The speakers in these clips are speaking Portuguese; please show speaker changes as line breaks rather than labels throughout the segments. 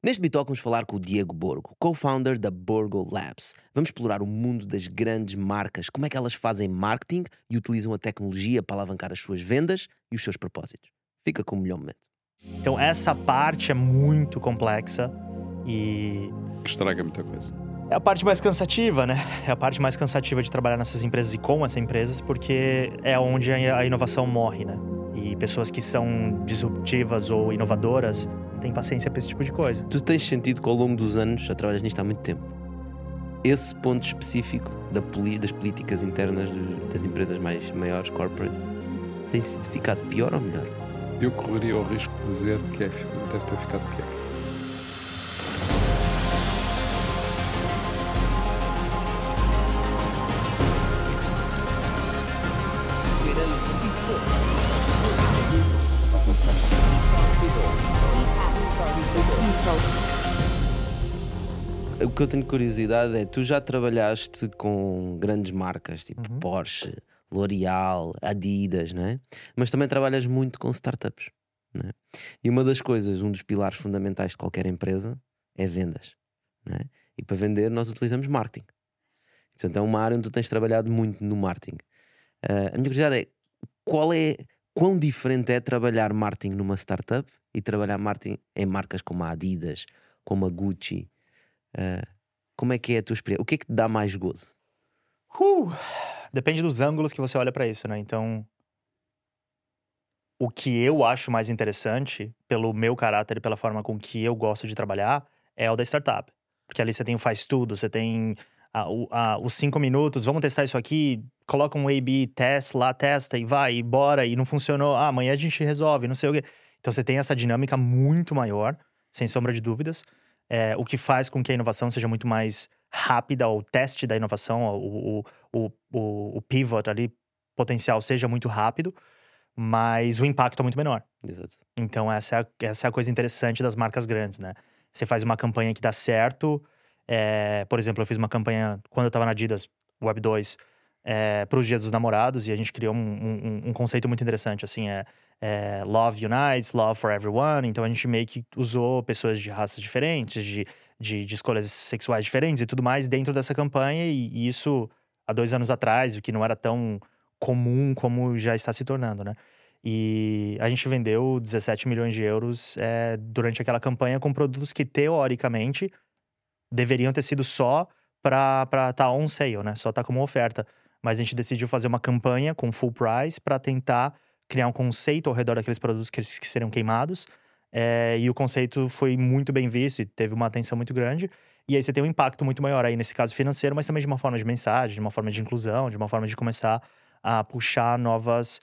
Neste Bitalk vamos falar com o Diego Borgo, co-founder da Borgo Labs. Vamos explorar o mundo das grandes marcas, como é que elas fazem marketing e utilizam a tecnologia para alavancar as suas vendas e os seus propósitos. Fica com o melhor momento.
Então essa parte é muito complexa e
Que estraga muita coisa.
é a parte mais cansativa, né? É a parte mais cansativa de trabalhar nessas empresas e com essas empresas, porque é onde a inovação morre, né? E pessoas que são disruptivas ou inovadoras não têm paciência para esse tipo de coisa.
Tu tens sentido que ao longo dos anos, já trabalhas nisto há muito tempo, esse ponto específico das políticas internas das empresas maiores, corporates, tem-se ficado pior ou melhor?
Eu correria o risco de dizer que deve ter ficado pior.
O que eu tenho curiosidade é, tu já trabalhaste com grandes marcas, tipo Porsche, L'Oréal, Adidas, não é? Mas também trabalhas muito com startups, não é? E uma das coisas, um dos pilares fundamentais de qualquer empresa é vendas, não é? E para vender nós utilizamos marketing. Portanto, é uma área onde tu tens trabalhado muito no marketing. A minha curiosidade é, quão diferente é trabalhar marketing numa startup e trabalhar marketing em marcas como a Adidas, como a Gucci? Como é que é a tua experiência? O que é que te dá mais gozo?
Depende dos ângulos que você olha para isso, né? Então, o que eu acho mais interessante, pelo meu caráter e pela forma com que eu gosto de trabalhar, é o da startup. Porque ali você tem o faz tudo, você tem os 5 minutos, vamos testar isso aqui, coloca um A/B test lá, testa e vai, e bora, e não funcionou, amanhã a gente resolve, não sei o quê. Então você tem essa dinâmica muito maior, sem sombra de dúvidas. O que faz com que a inovação seja muito mais rápida, o teste da inovação, o pivot ali, potencial, seja muito rápido, mas o impacto é muito menor.
Exato.
Então essa é a coisa interessante das marcas grandes, né? Você faz uma campanha que dá certo, por exemplo, eu fiz uma campanha quando eu tava na Adidas, Web 2, para os Dias dos Namorados, e a gente criou um conceito muito interessante, assim, Love Unites, Love for Everyone. Então a gente meio que usou pessoas de raças diferentes, de escolhas sexuais diferentes e tudo mais dentro dessa campanha, e isso há 2 anos atrás, o que não era tão comum como já está se tornando, né? E a gente vendeu 17 milhões de euros durante aquela campanha com produtos que, teoricamente, deveriam ter sido só para estar on sale, né? Só tá como oferta. Mas a gente decidiu fazer uma campanha com full price para tentar criar um conceito ao redor daqueles produtos que seriam queimados. E o conceito foi muito bem visto e teve uma atenção muito grande. E aí você tem um impacto muito maior aí, nesse caso financeiro, mas também de uma forma de mensagem, de uma forma de inclusão, de uma forma de começar a puxar novas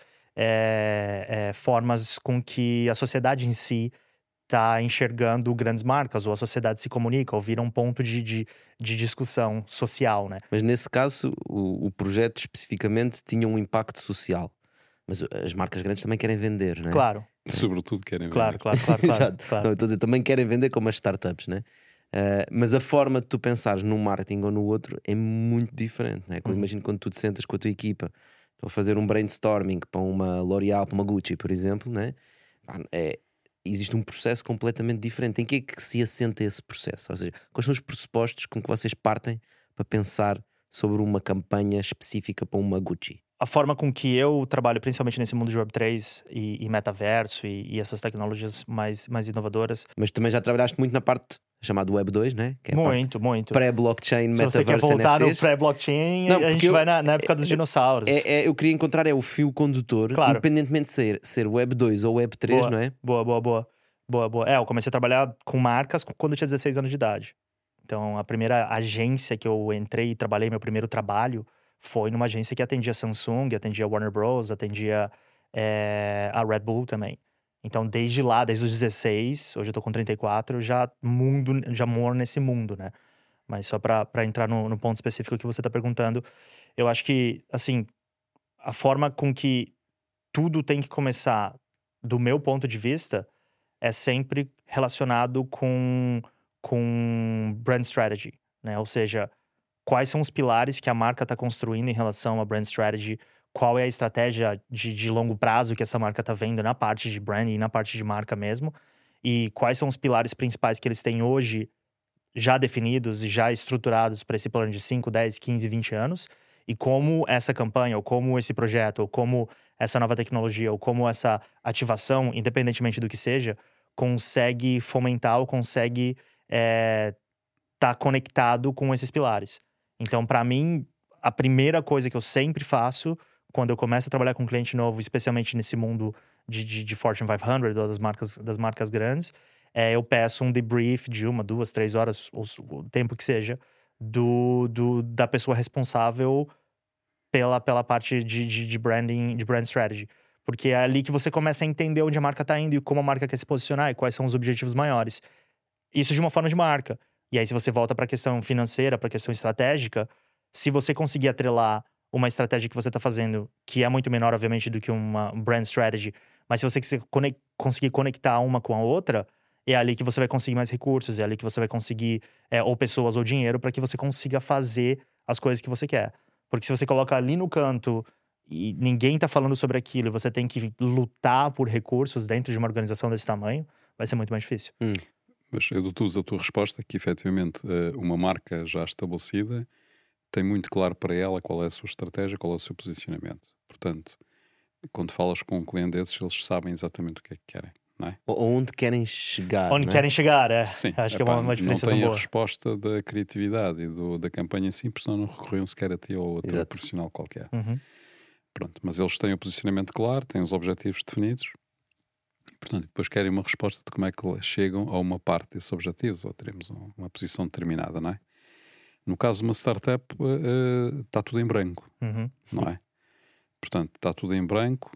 formas com que a sociedade em si tá enxergando grandes marcas, ou a sociedade se comunica, ou vira um ponto de discussão social, né?
Mas nesse caso, o projeto especificamente tinha um impacto social. Mas as marcas grandes também querem vender, não é?
Claro.
Sobretudo querem ver.
Claro.
Exato.
Claro.
Não, eu estou a dizer, também querem vender como as startups, né? Mas a forma de tu pensares num marketing ou no outro é muito diferente, né? Imagino quando tu te sentas com a tua equipa, estão a fazer um brainstorming para uma L'Oréal, para uma Gucci, por exemplo, né? Existe um processo completamente diferente. Em que é que se assenta esse processo? Ou seja, quais são os pressupostos com que vocês partem para pensar sobre uma campanha específica para uma Gucci?
A forma com que eu trabalho, principalmente nesse mundo de Web3 e metaverso e essas tecnologias mais inovadoras.
Mas também já trabalhaste muito na parte chamada Web 2, né? Que é
muito.
pré-blockchain, metaverso,
Se você quer voltar
NFTs.
no pré-blockchain,
Não,
a gente vai na época dos dinossauros.
Eu queria encontrar o fio condutor,
Claro.
independentemente de ser Web 2 ou Web 3, não é?
Boa. Eu comecei a trabalhar com marcas quando eu tinha 16 anos de idade. Então, a primeira agência que eu entrei e trabalhei, meu primeiro trabalho, foi numa agência que atendia Samsung, atendia Warner Bros, atendia a Red Bull também. Então, desde os 16, hoje eu tô com 34, já moro nesse mundo, né? Mas só pra entrar no ponto específico que você tá perguntando, eu acho que, assim, a forma com que tudo tem que começar, do meu ponto de vista, é sempre relacionado com brand strategy, né? Ou seja, quais são os pilares que a marca está construindo em relação à brand strategy, qual é a estratégia de longo prazo que essa marca está vendo na parte de branding, na parte de marca mesmo, e quais são os pilares principais que eles têm hoje já definidos e já estruturados para esse plano de 5, 10, 15, 20 anos, e como essa campanha, ou como esse projeto, ou como essa nova tecnologia, ou como essa ativação, independentemente do que seja, consegue fomentar ou consegue tá conectado com esses pilares. Então, para mim, a primeira coisa que eu sempre faço quando eu começo a trabalhar com um cliente novo, especialmente nesse mundo de Fortune 500 ou das marcas grandes, eu peço um debrief de 1, 2, 3 horas, o tempo que seja, da pessoa responsável pela parte de branding, de brand strategy. Porque é ali que você começa a entender onde a marca tá indo e como a marca quer se posicionar e quais são os objetivos maiores. Isso de uma forma de marca. E aí, se você volta para a questão financeira, para a questão estratégica, se você conseguir atrelar uma estratégia que você está fazendo, que é muito menor, obviamente, do que uma brand strategy, mas se você conseguir conectar uma com a outra, é ali que você vai conseguir mais recursos, é ali que você vai conseguir ou pessoas ou dinheiro para que você consiga fazer as coisas que você quer. Porque se você coloca ali no canto e ninguém tá falando sobre aquilo e você tem que lutar por recursos dentro de uma organização desse tamanho, vai ser muito mais difícil.
Mas eu deduzo a tua resposta que, efetivamente, uma marca já estabelecida tem muito claro para ela qual é a sua estratégia, qual é o seu posicionamento. Portanto, quando falas com um cliente desses, eles sabem exatamente o que é que querem, não é?
Onde querem chegar.
Onde
não é?
querem chegar,
Sim,
acho que é uma diferenciação
não tem
boa.
a resposta da criatividade e da campanha em si, porque senão não recorriam sequer a ti ou a outro
Exato.
profissional qualquer.
Uhum.
Pronto, mas eles têm o posicionamento claro, têm os objetivos definidos e, portanto, depois querem uma resposta de como é que chegam a uma parte desses objetivos ou teremos uma posição determinada, não é? No caso de uma startup, está tudo em branco,
Uhum.
não é? Portanto, está tudo em branco,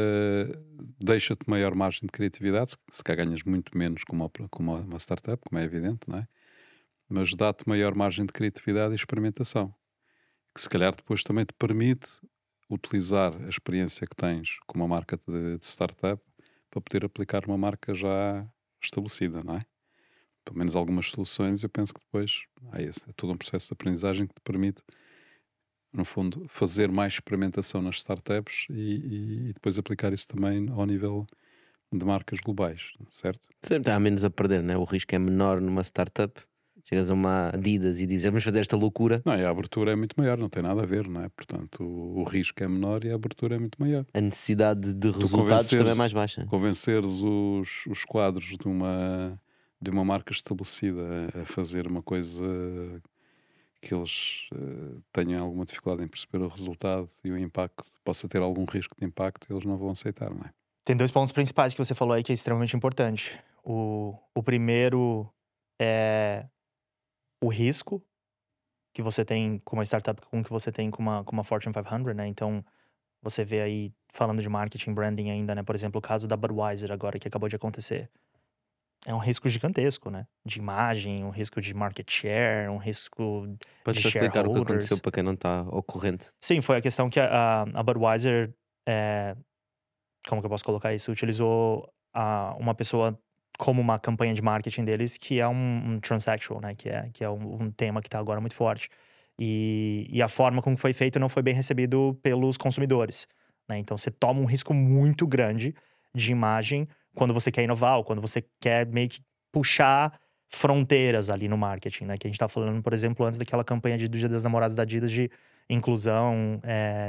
deixa-te maior margem de criatividade, se cá ganhas muito menos com uma startup, como é evidente, não é? Mas dá-te maior margem de criatividade e experimentação, que se calhar depois também te permite utilizar a experiência que tens com uma marca de startup para poder aplicar uma marca já estabelecida, não é? Pelo menos algumas soluções, eu penso que depois é todo um processo de aprendizagem que te permite, no fundo, fazer mais experimentação nas startups e depois aplicar isso também ao nível de marcas globais, certo?
Sempre há menos a perder, né? O risco é menor numa startup. Chegas a uma Adidas e dizes vamos fazer esta loucura.
Não, e a abertura é muito maior, não tem nada a ver, não é? Portanto, o risco é menor e a abertura é muito maior.
A necessidade de resultados também é mais baixa.
Convenceres os quadros de uma marca estabelecida a fazer uma coisa que eles tenham alguma dificuldade em perceber o resultado e o impacto, possa ter algum risco de impacto, eles não vão aceitar, não é?
Tem 2 pontos principais que você falou aí que é extremamente importante. O primeiro é o risco que você tem com uma startup, com que você tem com uma Fortune 500, né? Então, você vê aí, falando de marketing, branding ainda, né? Por exemplo, o caso da Budweiser agora, que acabou de acontecer. É um risco gigantesco, né? De imagem, um risco de market share, um risco
Podes
de
explicar o que
shareholders.
aconteceu para quem não está ao corrente?
Sim, foi a questão que a Budweiser, como que eu posso colocar isso? Utilizou uma pessoa como uma campanha de marketing deles, que é um transsexual, né? Que é um tema que está agora muito forte. E a forma como foi feito não foi bem recebido pelos consumidores, né? Então você toma um risco muito grande de imagem quando você quer inovar, ou quando você quer meio que puxar fronteiras ali no marketing, né? Que a gente tá falando, por exemplo, antes daquela campanha do Dia das Namoradas da Adidas de inclusão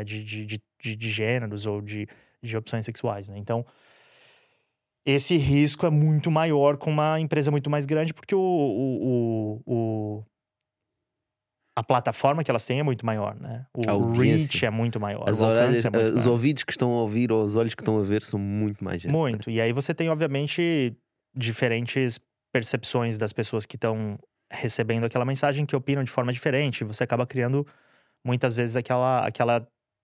de gêneros ou de opções sexuais, né? Então, esse risco é muito maior com uma empresa muito mais grande, porque a plataforma que elas têm é muito maior, né?
A
O
audiência.
reach é muito maior,
As
o alcance
orelhas,
é muito
os
maior.
ouvidos que estão a ouvir ou os olhos que estão a ver são muito mais gente.
Muito. E aí você tem, obviamente, diferentes percepções das pessoas que estão recebendo aquela mensagem, que opinam de forma diferente. Você acaba criando, muitas vezes, aquela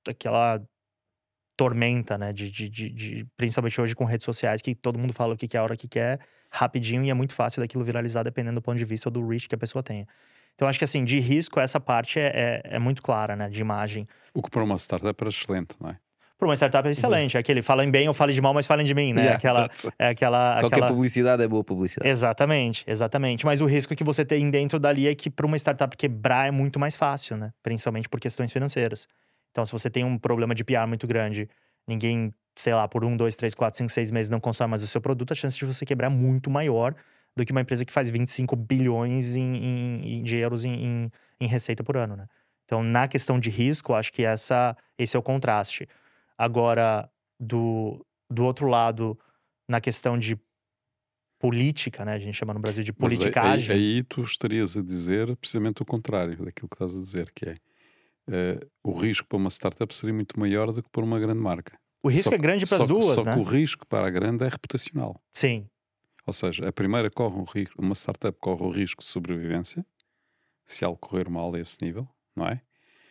tormenta, né? Principalmente hoje com redes sociais, que todo mundo fala o que quer, a hora que quer, rapidinho, e é muito fácil daquilo viralizar, dependendo do ponto de vista ou do reach que a pessoa tenha. Então, acho que, assim, de risco, essa parte é muito clara, né? De imagem.
O que para uma startup era excelente, não é?
Para uma startup é excelente. É aquele, falem bem ou falem de mal, mas falem de mim, né?
Yeah, Qualquer publicidade é boa publicidade.
Exatamente. Mas o risco que você tem dentro dali é que para uma startup quebrar é muito mais fácil, né? Principalmente por questões financeiras. Então, se você tem um problema de PR muito grande ninguém, sei lá, por 1, 2, 3, 4, 5, 6 meses não consome mais o seu produto, a chance de você quebrar é muito maior do que uma empresa que faz 25 bilhões de euros em receita por ano, né? Então, na questão de risco, acho que esse é o contraste. Agora, do outro lado, na questão de política, né? A gente chama no Brasil de
Mas
politicagem.
aí tu estarias a dizer precisamente o contrário daquilo que estás a dizer, que é o risco para uma startup seria muito maior do que para uma grande marca.
O risco é grande para as duas,
só
né?
que o risco para a grande é reputacional.
Sim.
Ou seja, a primeira corre o risco, uma startup corre o risco de sobrevivência, se algo correr mal a esse nível, não é?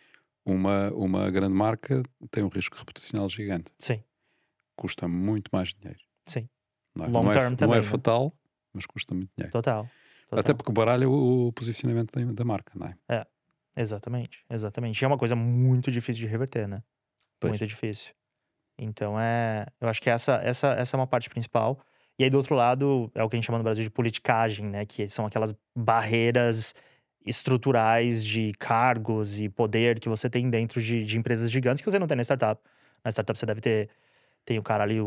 Uma grande marca tem um risco reputacional gigante.
Sim.
Custa muito mais dinheiro.
Sim.
Não é,
Long term também,
não é
né?
fatal, mas custa muito dinheiro.
Total.
Até porque baralha o posicionamento da marca, não é?
Exatamente. E é uma coisa muito difícil de reverter, né?
Pois.
Muito difícil. Então eu acho que essa é uma parte principal. E aí do outro lado, é o que a gente chama no Brasil de politicagem, né? Que são aquelas barreiras estruturais de cargos e poder que você tem dentro de empresas gigantes que você não tem na startup. Na startup você deve ter, tem o cara ali,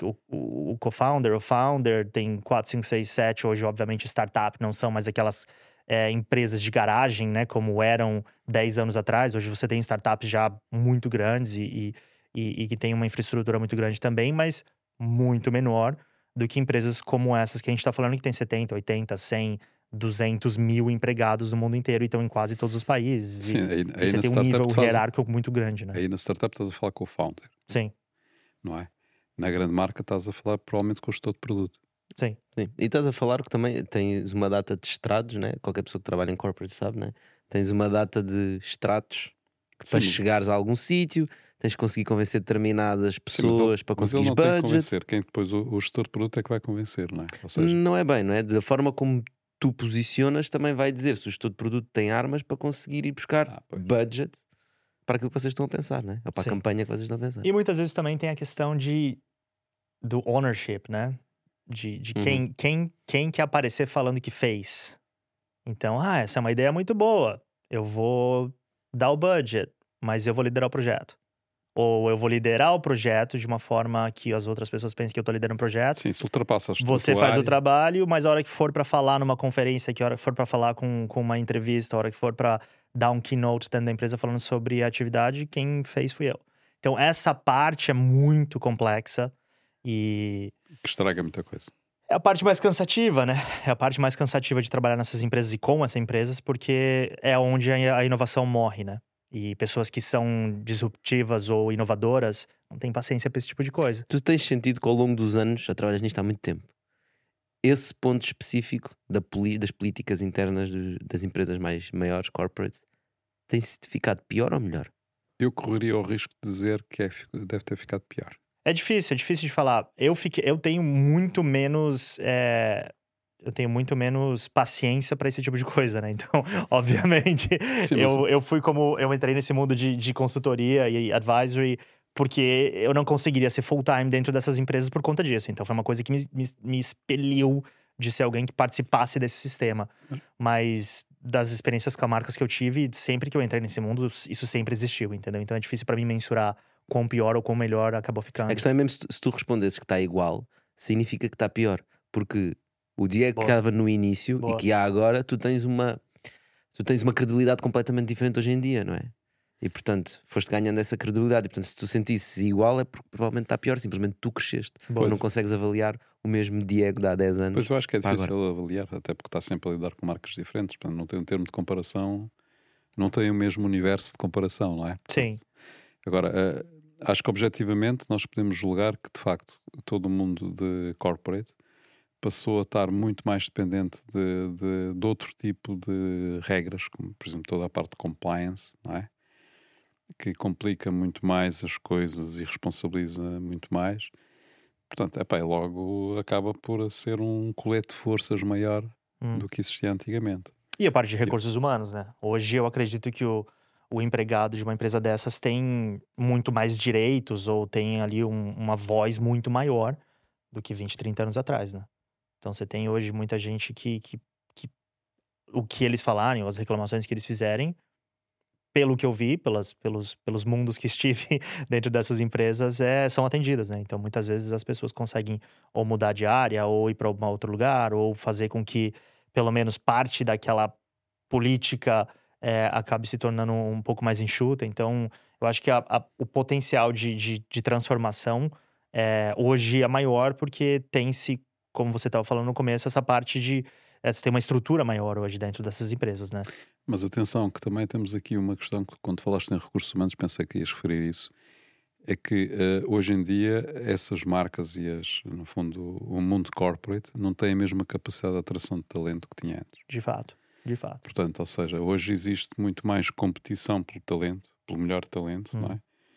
o co-founder, o founder, tem 4, 5, 6, 7. Hoje, obviamente, startup não são mais aquelas empresas de garagem, né? Como eram 10 anos atrás. Hoje você tem startups já muito grandes e que tem uma infraestrutura muito grande também, mas muito menor do que empresas como essas que a gente está falando, que tem 70, 80, 100, 200 mil empregados no mundo inteiro e estão em quase todos os países.
Sim, aí
e você tem um nível hierárquico muito grande, né?
Aí na startup estás a falar com o founder.
Sim.
Não é? Na grande marca estás a falar provavelmente com o gestor de produto.
Sim.
Sim. E estás a falar que também tens uma data de estratos, né? Qualquer pessoa que trabalha em corporate sabe, né? Tens uma data de estratos que para chegares a algum sítio tens de conseguir convencer determinadas pessoas para conseguires
budget. Mas ele não tem que
budget.
convencer. Quem depois o gestor de produto é que vai convencer, não é? Ou seja,
Não é bem, não é? Da forma como tu posicionas também vai dizer se o gestor de produto tem armas para conseguir ir buscar
pois.
budget para aquilo que vocês estão a pensar, né? Ou para
Sim.
a campanha que vocês estão a pensar.
E muitas vezes também tem a questão do ownership, né? De quem quer aparecer falando que fez. Então, essa é uma ideia muito boa. Eu vou dar o budget, mas eu vou liderar o projeto. Ou eu vou liderar o projeto de uma forma que as outras pessoas pensem que eu tô liderando o projeto.
Sim, se ultrapassas
você faz o trabalho, mas a hora que for para falar numa conferência, a hora que for para falar com uma entrevista, a hora que for para dar um keynote dentro da empresa falando sobre a atividade, quem fez fui eu. Então, essa parte é muito complexa e
que estraga muita coisa.
é a parte mais cansativa, né? É a parte mais cansativa de trabalhar nessas empresas e com essas empresas, porque é onde a inovação morre, né? E pessoas que são disruptivas ou inovadoras não têm paciência para esse tipo de coisa.
Tu tens sentido que ao longo dos anos, já trabalhas nisto há muito tempo, esse ponto específico das políticas internas das empresas maiores, corporates, tem-se ficado pior ou melhor?
Eu correria o risco de dizer que deve ter ficado pior.
É difícil de falar. Eu tenho muito menos. Eu tenho muito menos paciência para esse tipo de coisa, né? Então, obviamente,
Sim,
eu entrei nesse mundo de consultoria e advisory porque eu não conseguiria ser full-time dentro dessas empresas por conta disso. Então, foi uma coisa que me expeliu de ser alguém que participasse desse sistema. Mas das experiências com marcas que eu tive, sempre que eu entrei nesse mundo, isso sempre existiu, entendeu? Então, é difícil para mim mensurar quão pior ou quão melhor acabou ficando.
A questão é mesmo se tu respondesses que está igual, significa que está pior. Porque o Diego que estava no início e que há agora, tu tens uma credibilidade completamente diferente hoje em dia, não é? E portanto, foste ganhando essa credibilidade. E portanto, se tu sentisses igual, é porque provavelmente está pior. Simplesmente tu cresceste. Tu não consegues avaliar o mesmo Diego de há 10 anos.
Pois eu acho que é difícil avaliar, até porque está sempre a lidar com marcas diferentes. Portanto, não tem um termo de comparação, não tem o mesmo universo de comparação, não é? Portanto,
sim.
Agora, acho que objetivamente nós podemos julgar que de facto todo o mundo de corporate passou a estar muito mais dependente de outro tipo de regras, como por exemplo toda a parte de compliance, não é? Que complica muito mais as coisas e responsabiliza muito mais. Portanto, logo acaba por ser um colete de forças maior do que existia antigamente.
E a parte de recursos humanos, né? Hoje eu acredito que o empregado de uma empresa dessas tem muito mais direitos ou tem ali uma voz muito maior do que 20, 30 anos atrás, né? Então você tem hoje muita gente que o que eles falarem, ou as reclamações que eles fizerem, pelo que eu vi, pelos mundos que estive dentro dessas empresas, são atendidas, né? Então, muitas vezes as pessoas conseguem ou mudar de área, ou ir para um outro lugar, ou fazer com que, pelo menos, parte daquela política acabe se tornando um pouco mais enxuta. Então, eu acho que o potencial de transformação hoje é maior, porque tem-se, como você estava falando no começo, essa parte de... Você tem uma estrutura maior hoje dentro dessas empresas, né?
Mas atenção, que também temos aqui uma questão que quando falaste em recursos humanos, pensei que ias referir isso, é que hoje em dia essas marcas e no fundo, o mundo corporate não tem a mesma capacidade de atração de talento que tinha antes.
De fato.
Portanto, ou seja, hoje existe muito mais competição pelo talento, pelo melhor talento, não é?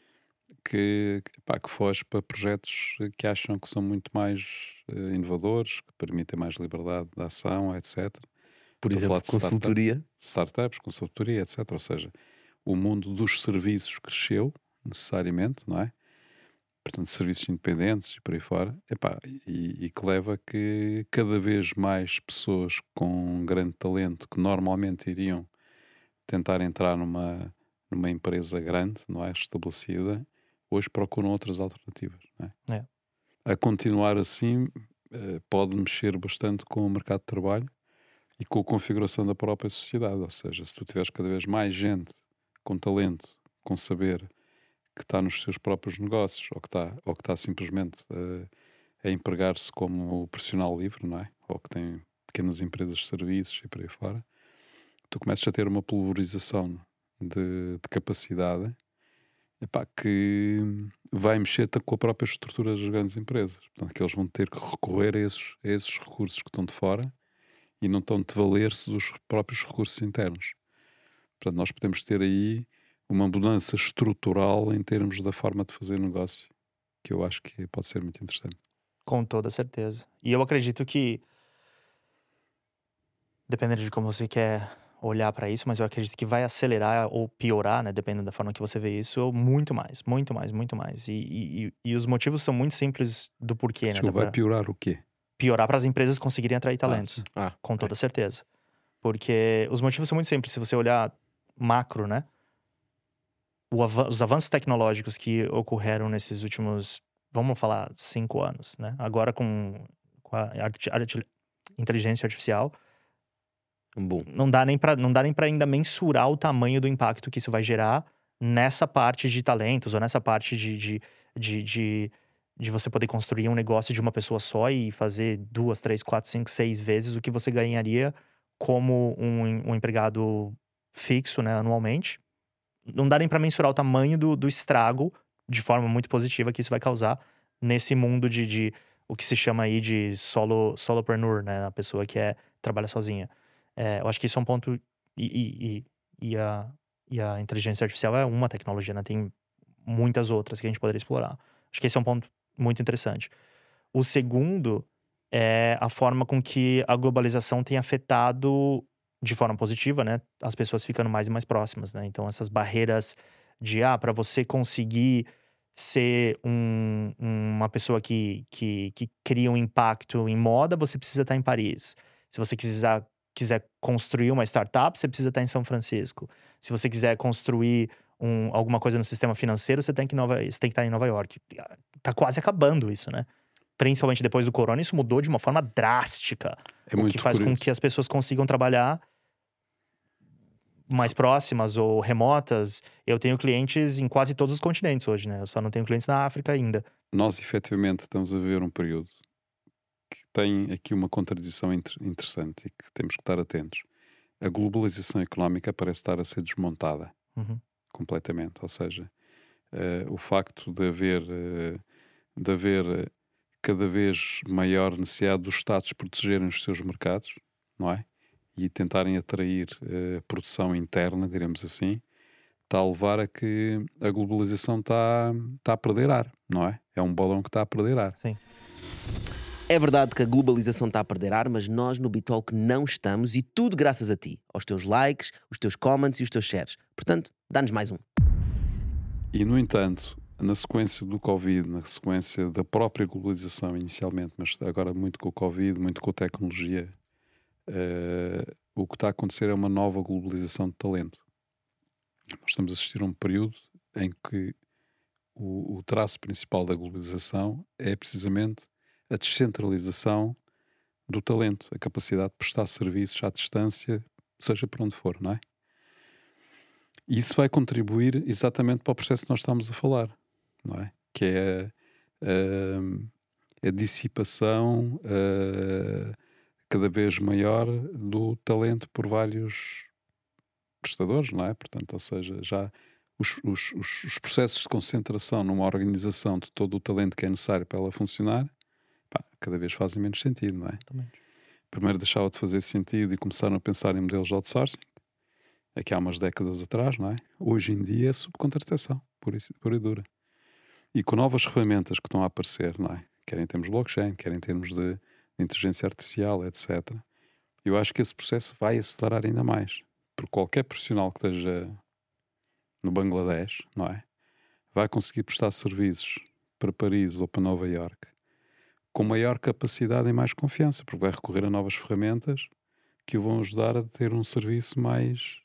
Que foge para projetos que acham que são muito mais inovadores, que permitem mais liberdade de ação, etc.
Por exemplo, consultoria.
Startups, consultoria, etc. Ou seja, o mundo dos serviços cresceu, necessariamente, não é? Portanto, serviços independentes e por aí fora. E que leva a que cada vez mais pessoas com grande talento, que normalmente iriam tentar entrar numa empresa grande, não é? Estabelecida, hoje procuram outras alternativas, não é? A continuar assim, pode mexer bastante com o mercado de trabalho e com a configuração da própria sociedade. Ou seja, se tu tiveres cada vez mais gente com talento, com saber, que está nos seus próprios negócios, ou que está simplesmente a empregar-se como profissional livre, não é? Ou que tem pequenas empresas de serviços e por aí fora, tu começas a ter uma pulverização de capacidade que vai mexer com a própria estrutura das grandes empresas. Portanto, que eles vão ter que recorrer a esses recursos que estão de fora e não estão de valer-se dos próprios recursos internos. Portanto, nós podemos ter aí uma mudança estrutural em termos da forma de fazer negócio, que eu acho que pode ser muito interessante.
Com toda certeza. E eu acredito que, dependendo de como você quer olhar para isso, mas eu acredito que vai acelerar ou piorar, né, dependendo da forma que você vê isso, muito mais. E os motivos são muito simples do porquê, né?
Vai piorar o quê?
Piorar para as empresas conseguirem atrair talentos. Com toda
ok.
certeza. Porque os motivos são muito simples. Se você olhar macro, né? Os avanços tecnológicos que ocorreram nesses últimos, vamos falar, 5 anos, né? Agora com a inteligência artificial,
Bom.
não dá nem para ainda mensurar o tamanho do impacto que isso vai gerar nessa parte de talentos, ou nessa parte de você poder construir um negócio de uma pessoa só e fazer 2, 3, 4, 5, 6 vezes o que você ganharia como um empregado fixo, né, anualmente. Não dá nem para mensurar o tamanho do estrago de forma muito positiva que isso vai causar nesse mundo de o que se chama aí de solopreneur, né, a pessoa que trabalha sozinha. Eu acho que isso é um ponto. E a inteligência artificial é uma tecnologia, né? Tem muitas outras que a gente poderia explorar. Acho que esse é um ponto muito interessante. O segundo é a forma com que a globalização tem afetado de forma positiva, né? As pessoas ficando mais e mais próximas, né? Então, essas barreiras de, para você conseguir ser uma pessoa que cria um impacto em moda, você precisa estar em Paris. Se você quiser construir uma startup, você precisa estar em São Francisco. Se você quiser construir alguma coisa no sistema financeiro, você tem que estar em Nova York. Tá quase acabando isso, né? Principalmente depois do corona, isso mudou de uma forma drástica. O que faz com que as pessoas consigam trabalhar mais próximas ou remotas. Eu tenho clientes em quase todos os continentes hoje, né? Eu só não tenho clientes na África ainda.
Nós, efetivamente, estamos a viver um período que tem aqui uma contradição interessante e que temos que estar atentos. A globalização económica parece estar a ser desmontada completamente. Ou seja, o facto de haver cada vez maior necessidade dos Estados protegerem os seus mercados, não é? E tentarem atrair produção interna, diremos assim, está a levar a que a globalização está a perder ar, não é? É um balão que está a perder ar.
Sim.
É verdade que a globalização está a perder ar, mas nós no Bitalk não estamos, e tudo graças a ti, aos teus likes, os teus comments e os teus shares. Portanto, dá-nos mais um.
E, no entanto, na sequência do Covid, na sequência da própria globalização inicialmente, mas agora muito com o Covid, muito com a tecnologia, o que está a acontecer é uma nova globalização de talento. Nós estamos a assistir a um período em que o traço principal da globalização é precisamente a descentralização do talento, a capacidade de prestar serviços à distância, seja por onde for, não é? E isso vai contribuir exatamente para o processo que nós estamos a falar, não é? Que é a dissipação cada vez maior do talento por vários prestadores, não é? Portanto, ou seja, já os processos de concentração numa organização de todo o talento que é necessário para ela funcionar, cada vez fazem menos sentido, não é?
Exatamente.
Primeiro deixava de fazer sentido e começaram a pensar em modelos de outsourcing, aqui há umas décadas atrás, não é? Hoje em dia é subcontratação, pura e dura. E com novas ferramentas que estão a aparecer, não é? Quer em termos de blockchain, quer em termos de inteligência artificial, etc. Eu acho que esse processo vai acelerar ainda mais. Porque qualquer profissional que esteja no Bangladesh, não é? Vai conseguir prestar serviços para Paris ou para Nova Iorque com maior capacidade e mais confiança, porque vai recorrer a novas ferramentas que o vão ajudar a ter um serviço mais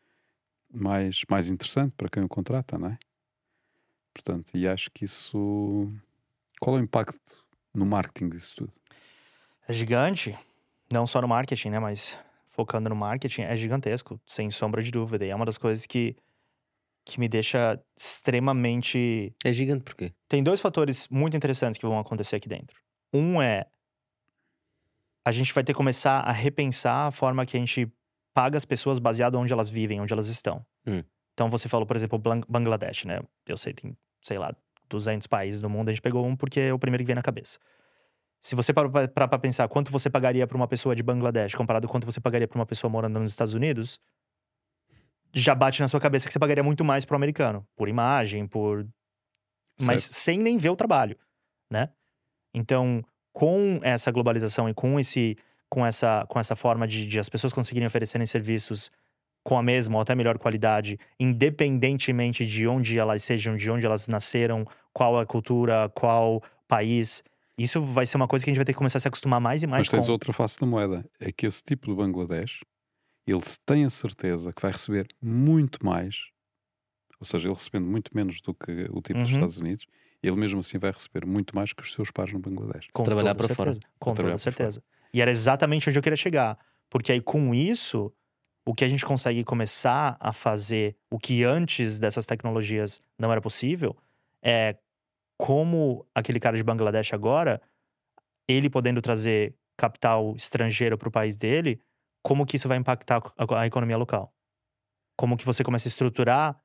interessante para quem o contrata, não é? Portanto, e acho que isso... Qual é o impacto no marketing disso tudo?
É gigante, não só no marketing, né? Mas focando no marketing, é gigantesco, sem sombra de dúvida. E é uma das coisas que me deixa extremamente...
É gigante por quê?
Tem dois fatores muito interessantes que vão acontecer aqui dentro. Um é... a gente vai ter que começar a repensar a forma que a gente paga as pessoas baseado onde elas vivem, onde elas estão. Então, você falou, por exemplo, Bangladesh, né? Eu sei, tem, sei lá, 200 países do mundo. A gente pegou um porque é o primeiro que vem na cabeça. Se você parar pra pensar quanto você pagaria pra uma pessoa de Bangladesh comparado com quanto você pagaria pra uma pessoa morando nos Estados Unidos, já bate na sua cabeça que você pagaria muito mais pro americano. Por imagem, mas sem nem ver o trabalho, né? Então, com essa globalização e com essa forma de as pessoas conseguirem oferecerem serviços com a mesma ou até melhor qualidade, independentemente de onde elas sejam, de onde elas nasceram, qual a cultura, qual país. Isso vai ser uma coisa que a gente vai ter que começar a se acostumar mais e mais
com. Mas tens outra face da moeda. É que esse tipo do Bangladesh, ele tem a certeza que vai receber muito mais, ou seja, ele recebendo muito menos do que o tipo dos Estados Unidos, ele mesmo assim vai receber muito mais que os seus pares no Bangladesh.
Com
trabalhar
toda
para fora.
Com toda certeza. E era exatamente onde eu queria chegar. Porque aí com isso, o que a gente consegue começar a fazer, o que antes dessas tecnologias não era possível, é como aquele cara de Bangladesh agora, ele podendo trazer capital estrangeiro para o país dele, como que isso vai impactar a economia local. Como que você começa a estruturar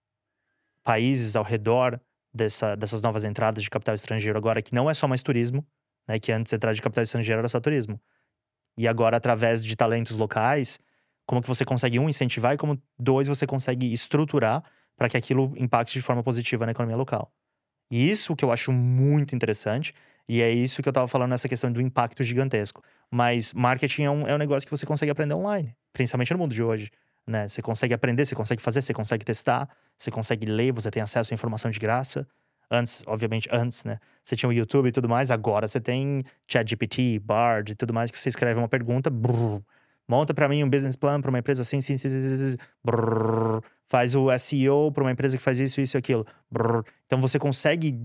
países ao redor dessas novas entradas de capital estrangeiro agora, que não é só mais turismo, né? Que antes a entrada de capital estrangeiro era só turismo. E agora, através de talentos locais, como que você consegue, incentivar e como, você consegue estruturar para que aquilo impacte de forma positiva na economia local. E isso que eu acho muito interessante, e é isso que eu tava falando nessa questão do impacto gigantesco. Mas marketing é um negócio que você consegue aprender online, principalmente no mundo de hoje, né? Você consegue aprender, você consegue fazer, você consegue testar, você consegue ler, você tem acesso à informação de graça. Antes, né? Você tinha o YouTube e tudo mais, agora você tem ChatGPT, Bard e tudo mais, que você escreve uma pergunta, monta pra mim um business plan pra uma empresa assim, faz o SEO pra uma empresa que faz isso e aquilo. Então você consegue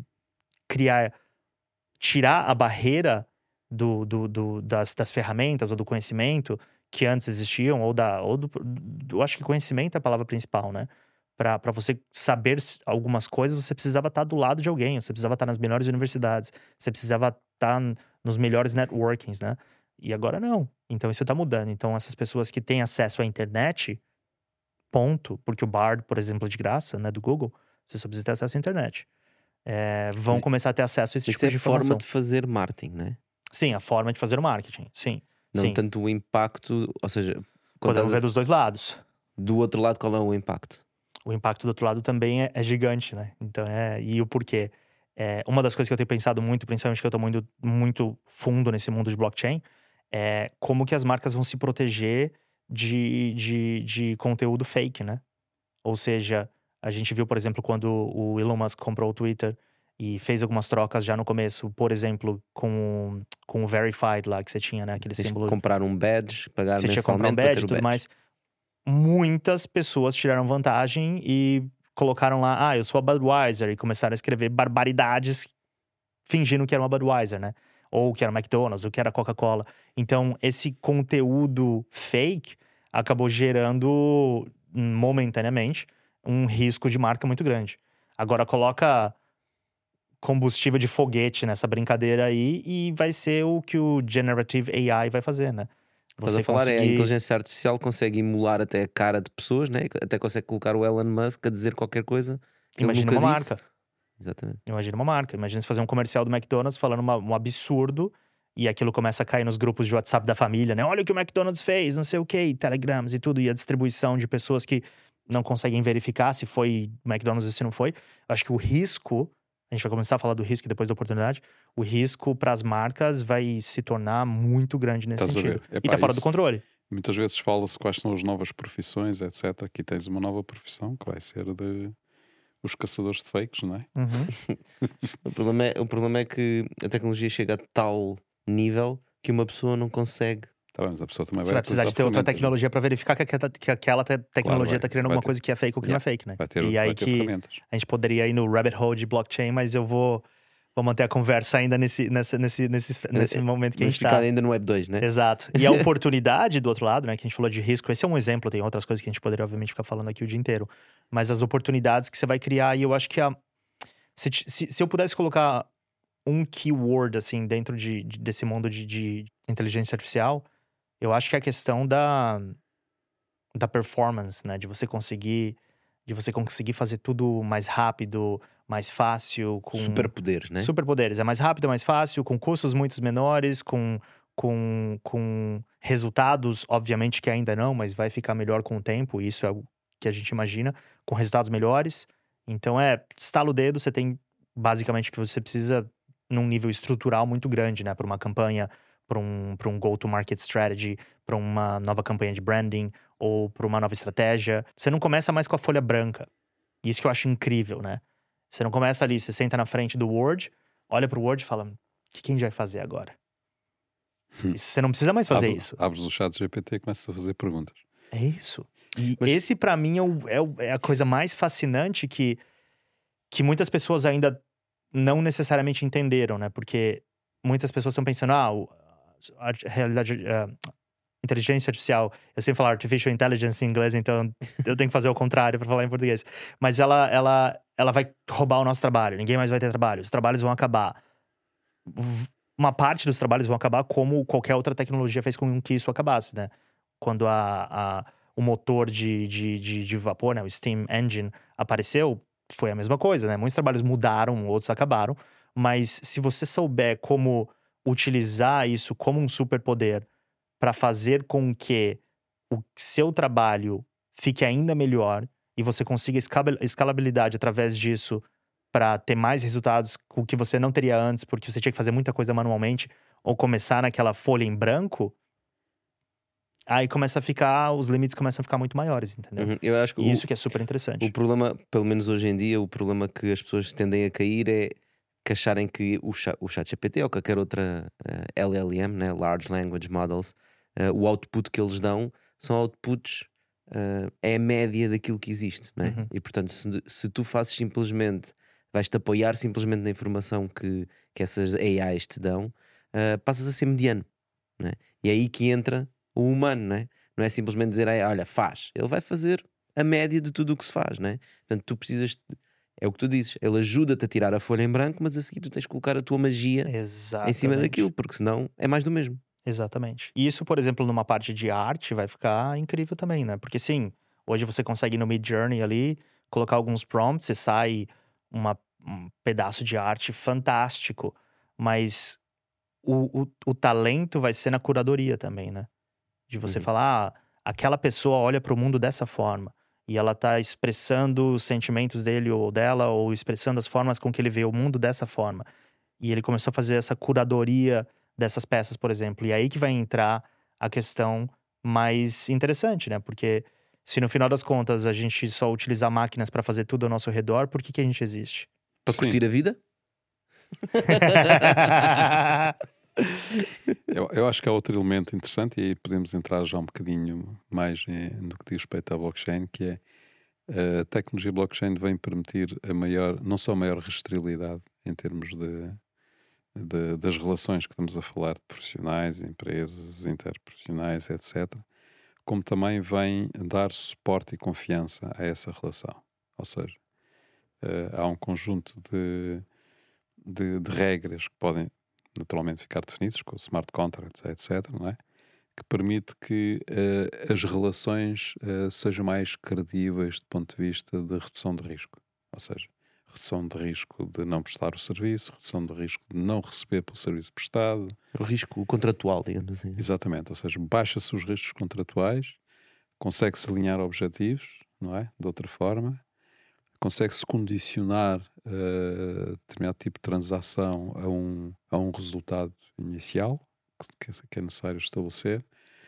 tirar a barreira das ferramentas ou do conhecimento que antes existiam, eu acho que conhecimento é a palavra principal, né? Pra você saber algumas coisas, você precisava estar do lado de alguém, você precisava estar nas melhores universidades, você precisava estar nos melhores networkings, né? E agora não. Então isso tá mudando. Então essas pessoas que têm acesso à internet, porque o Bard, por exemplo, é de graça, né, do Google, você só precisa ter acesso à internet. Vão começar a ter acesso a esse tipo de informação.
Isso é a forma de fazer marketing, né?
Sim, a forma de fazer o marketing, sim.
Não tanto o impacto, ou seja...
Podemos ver dos dois lados.
Do outro lado, qual é o impacto?
O impacto do outro lado também é gigante, né? Então, e o porquê? Uma das coisas que eu tenho pensado muito, principalmente que eu tô muito, muito fundo nesse mundo de blockchain, é como que as marcas vão se proteger de conteúdo fake, né? Ou seja, a gente viu, por exemplo, quando o Elon Musk comprou o Twitter e fez algumas trocas já no começo, por exemplo, com o Verified lá que você tinha, né? Aquele símbolo.
Comprar um badge, pagar
você tinha que comprar um badge e tudo mais. muitas pessoas tiraram vantagem e colocaram lá, eu sou a Budweiser, e começaram a escrever barbaridades fingindo que era uma Budweiser, né? Ou que era McDonald's, ou que era Coca-Cola. Então, esse conteúdo fake acabou gerando, momentaneamente, um risco de marca muito grande. Agora, coloca combustível de foguete nessa brincadeira aí e vai ser o que o Generative AI vai fazer, né?
Estás a falar, a inteligência artificial consegue emular até a cara de pessoas, né? Até consegue colocar o Elon Musk a dizer qualquer coisa que
Imagina
ele nunca
uma
disse.
marca.
Exatamente.
Imagina uma marca. Imagina se fazer um comercial do McDonald's falando um absurdo e aquilo começa a cair nos grupos de WhatsApp da família, né? Olha o que o McDonald's fez, não sei o quê, telegrams e tudo. E a distribuição de pessoas que não conseguem verificar se foi McDonald's ou se não foi. Eu acho que o risco, a gente vai começar a falar do risco e depois da oportunidade, o risco para as marcas vai se tornar muito grande nesse sentido. E tá fora do controle.
Muitas vezes fala-se quais são as novas profissões, etc. Aqui tens uma nova profissão que vai ser de os caçadores de fakes, não é?
Uhum.
O problema é que a tecnologia chega a tal nível que uma pessoa não consegue.
Tá bem, mas a pessoa também
Você vai precisar de ter outra tecnologia para verificar que aquela tecnologia está criando alguma coisa que é fake ou que não é fake, né? E aí que a gente poderia ir no rabbit hole de blockchain, mas eu vou manter a conversa ainda nesse momento que a gente está.
Ficar ainda no Web 2, né?
Exato. E a oportunidade do outro lado, né? Que a gente falou de risco. Esse é um exemplo, tem outras coisas que a gente poderia, obviamente, ficar falando aqui o dia inteiro. Mas as oportunidades que você vai criar, e eu acho que se eu pudesse colocar um keyword, assim, dentro desse mundo de inteligência artificial, eu acho que é a questão da performance, né? De você conseguir fazer tudo mais rápido, mais fácil, com
superpoderes, né?
Superpoderes. É mais rápido, é mais fácil, com custos muito menores, com resultados, obviamente que ainda não, mas vai ficar melhor com o tempo. Isso é o que a gente imagina, com resultados melhores. Então estala o dedo, você tem basicamente o que você precisa num nível estrutural muito grande, né? Para uma campanha, para um go-to-market strategy, para uma nova campanha de branding ou para uma nova estratégia. Você não começa mais com a folha branca. Isso que eu acho incrível, né? Você não começa ali, você senta na frente do Word, olha pro Word e fala, o que a gente vai fazer agora? Você não precisa mais fazer isso.
Abres o chat GPT e começas a fazer perguntas.
É isso. E esse pra mim é a coisa mais fascinante que muitas pessoas ainda não necessariamente entenderam, né? Porque muitas pessoas estão pensando, a realidade, inteligência artificial, eu sempre falo artificial intelligence em inglês, então eu tenho que fazer o contrário para falar em português. Mas ela vai roubar o nosso trabalho, ninguém mais vai ter trabalho, os trabalhos vão acabar. Uma parte dos trabalhos vão acabar como qualquer outra tecnologia fez com que isso acabasse, né? Quando o motor de vapor, né, o steam engine, apareceu, foi a mesma coisa, né? Muitos trabalhos mudaram, outros acabaram. Mas se você souber como utilizar isso como um superpoder para fazer com que o seu trabalho fique ainda melhor e você consiga escalabilidade através disso para ter mais resultados com o que você não teria antes, porque você tinha que fazer muita coisa manualmente, ou começar naquela folha em branco, aí os limites começam a ficar muito maiores, entendeu?
Uhum. Eu acho que
isso que é super interessante.
O problema, pelo menos hoje em dia, o problema que as pessoas tendem a cair é que acharem que o ChatGPT ou qualquer outra LLM, né, Large Language Models, o output que eles dão são outputs, é a média daquilo que existe, né?
Uhum.
E portanto, se tu fazes simplesmente, vais-te apoiar simplesmente na informação que essas AIs te dão, passas a ser mediano, né? E é aí que entra o humano, né? Não é simplesmente dizer, olha, faz. Ele vai fazer a média de tudo o que se faz, né? Portanto, tu precisas... É o que tu dizes, ele ajuda-te a tirar a folha em branco, mas a seguir tu tens de colocar a tua magia em cima daquilo, porque senão é mais do mesmo.
Exatamente. E isso, por exemplo, numa parte de arte vai ficar incrível também, né? Porque sim, hoje você consegue no Midjourney ali, colocar alguns prompts, e sai um pedaço de arte fantástico, mas o talento vai ser na curadoria também, né? De você falar, aquela pessoa olha para o mundo dessa forma. E ela tá expressando os sentimentos dele ou dela, ou expressando as formas com que ele vê o mundo dessa forma. E ele começou a fazer essa curadoria dessas peças, por exemplo. E aí que vai entrar a questão mais interessante, né? Porque se no final das contas a gente só utilizar máquinas para fazer tudo ao nosso redor, por que a gente existe?
Para curtir a vida?
Eu acho que há outro elemento interessante, e aí podemos entrar já um bocadinho mais no que diz respeito à blockchain, que é a tecnologia blockchain vem permitir não só a maior rastreabilidade em termos das relações que estamos a falar, de profissionais, empresas, interprofissionais, etc., como também vem dar suporte e confiança a essa relação. Ou seja, há um conjunto de regras que podem naturalmente ficar definidas com smart contracts, etc., não é? Que permite que as relações sejam mais credíveis do ponto de vista de redução de risco. Ou seja, redução de risco de não prestar o serviço, redução de risco de não receber pelo serviço prestado.
O risco contratual, digamos assim.
Exatamente, ou seja, baixa-se os riscos contratuais, consegue-se alinhar objetivos, não é? De outra forma, consegue-se condicionar determinado tipo de transação a um resultado inicial que é necessário estabelecer,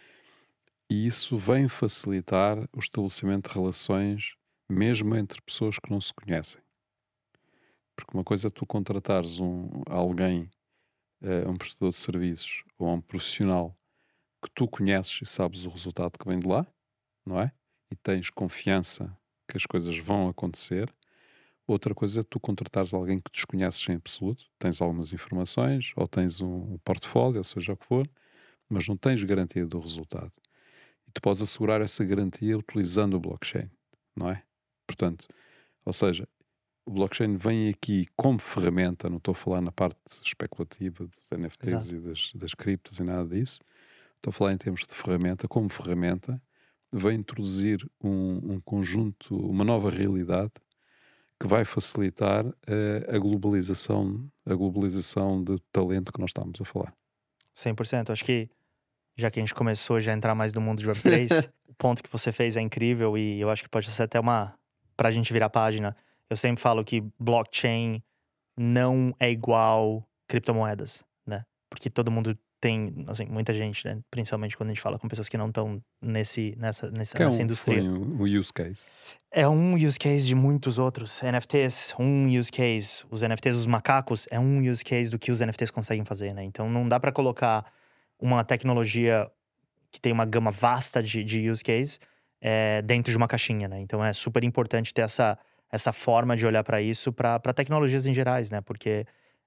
e isso vem facilitar o estabelecimento de relações mesmo entre pessoas que não se conhecem. Porque uma coisa é tu contratares alguém, um prestador de serviços ou um profissional que tu conheces e sabes o resultado que vem de lá, não é? E tens confiança que as coisas vão acontecer. Outra coisa é tu contratares alguém que desconheces em absoluto, tens algumas informações, ou tens um portfólio, ou seja o que for, mas não tens garantia do resultado. E tu podes assegurar essa garantia utilizando o blockchain, não é? Portanto, ou seja, o blockchain vem aqui como ferramenta, não estou a falar na parte especulativa dos NFTs
Exato.
e das criptos e nada disso, estou a falar em termos de ferramenta, como ferramenta, vem introduzir um conjunto, uma nova realidade que vai facilitar a globalização de talento que nós estamos a falar.
100%. Acho que, já que a gente começou já a entrar mais no mundo de Web3, o ponto que você fez é incrível e eu acho que pode ser até pra gente virar página. Eu sempre falo que blockchain não é igual criptomoedas, né? Porque todo mundo tem, assim, muita gente, né? Principalmente quando a gente fala com pessoas que não estão nessa indústria.
Foi o use case.
É um use case de muitos outros. NFTs, um use case. Os NFTs dos macacos é um use case do que os NFTs conseguem fazer, né? Então não dá pra colocar uma tecnologia que tem uma gama vasta de use case dentro de uma caixinha, né? Então é super importante ter essa forma de olhar pra isso, pra tecnologias em gerais, né? Porque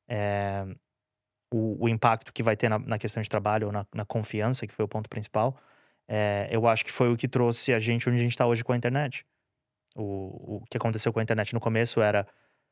o impacto que vai ter na questão de trabalho ou na confiança, que foi o ponto principal, eu acho que foi o que trouxe a gente onde a gente tá hoje com a internet. O que aconteceu com a internet no começo era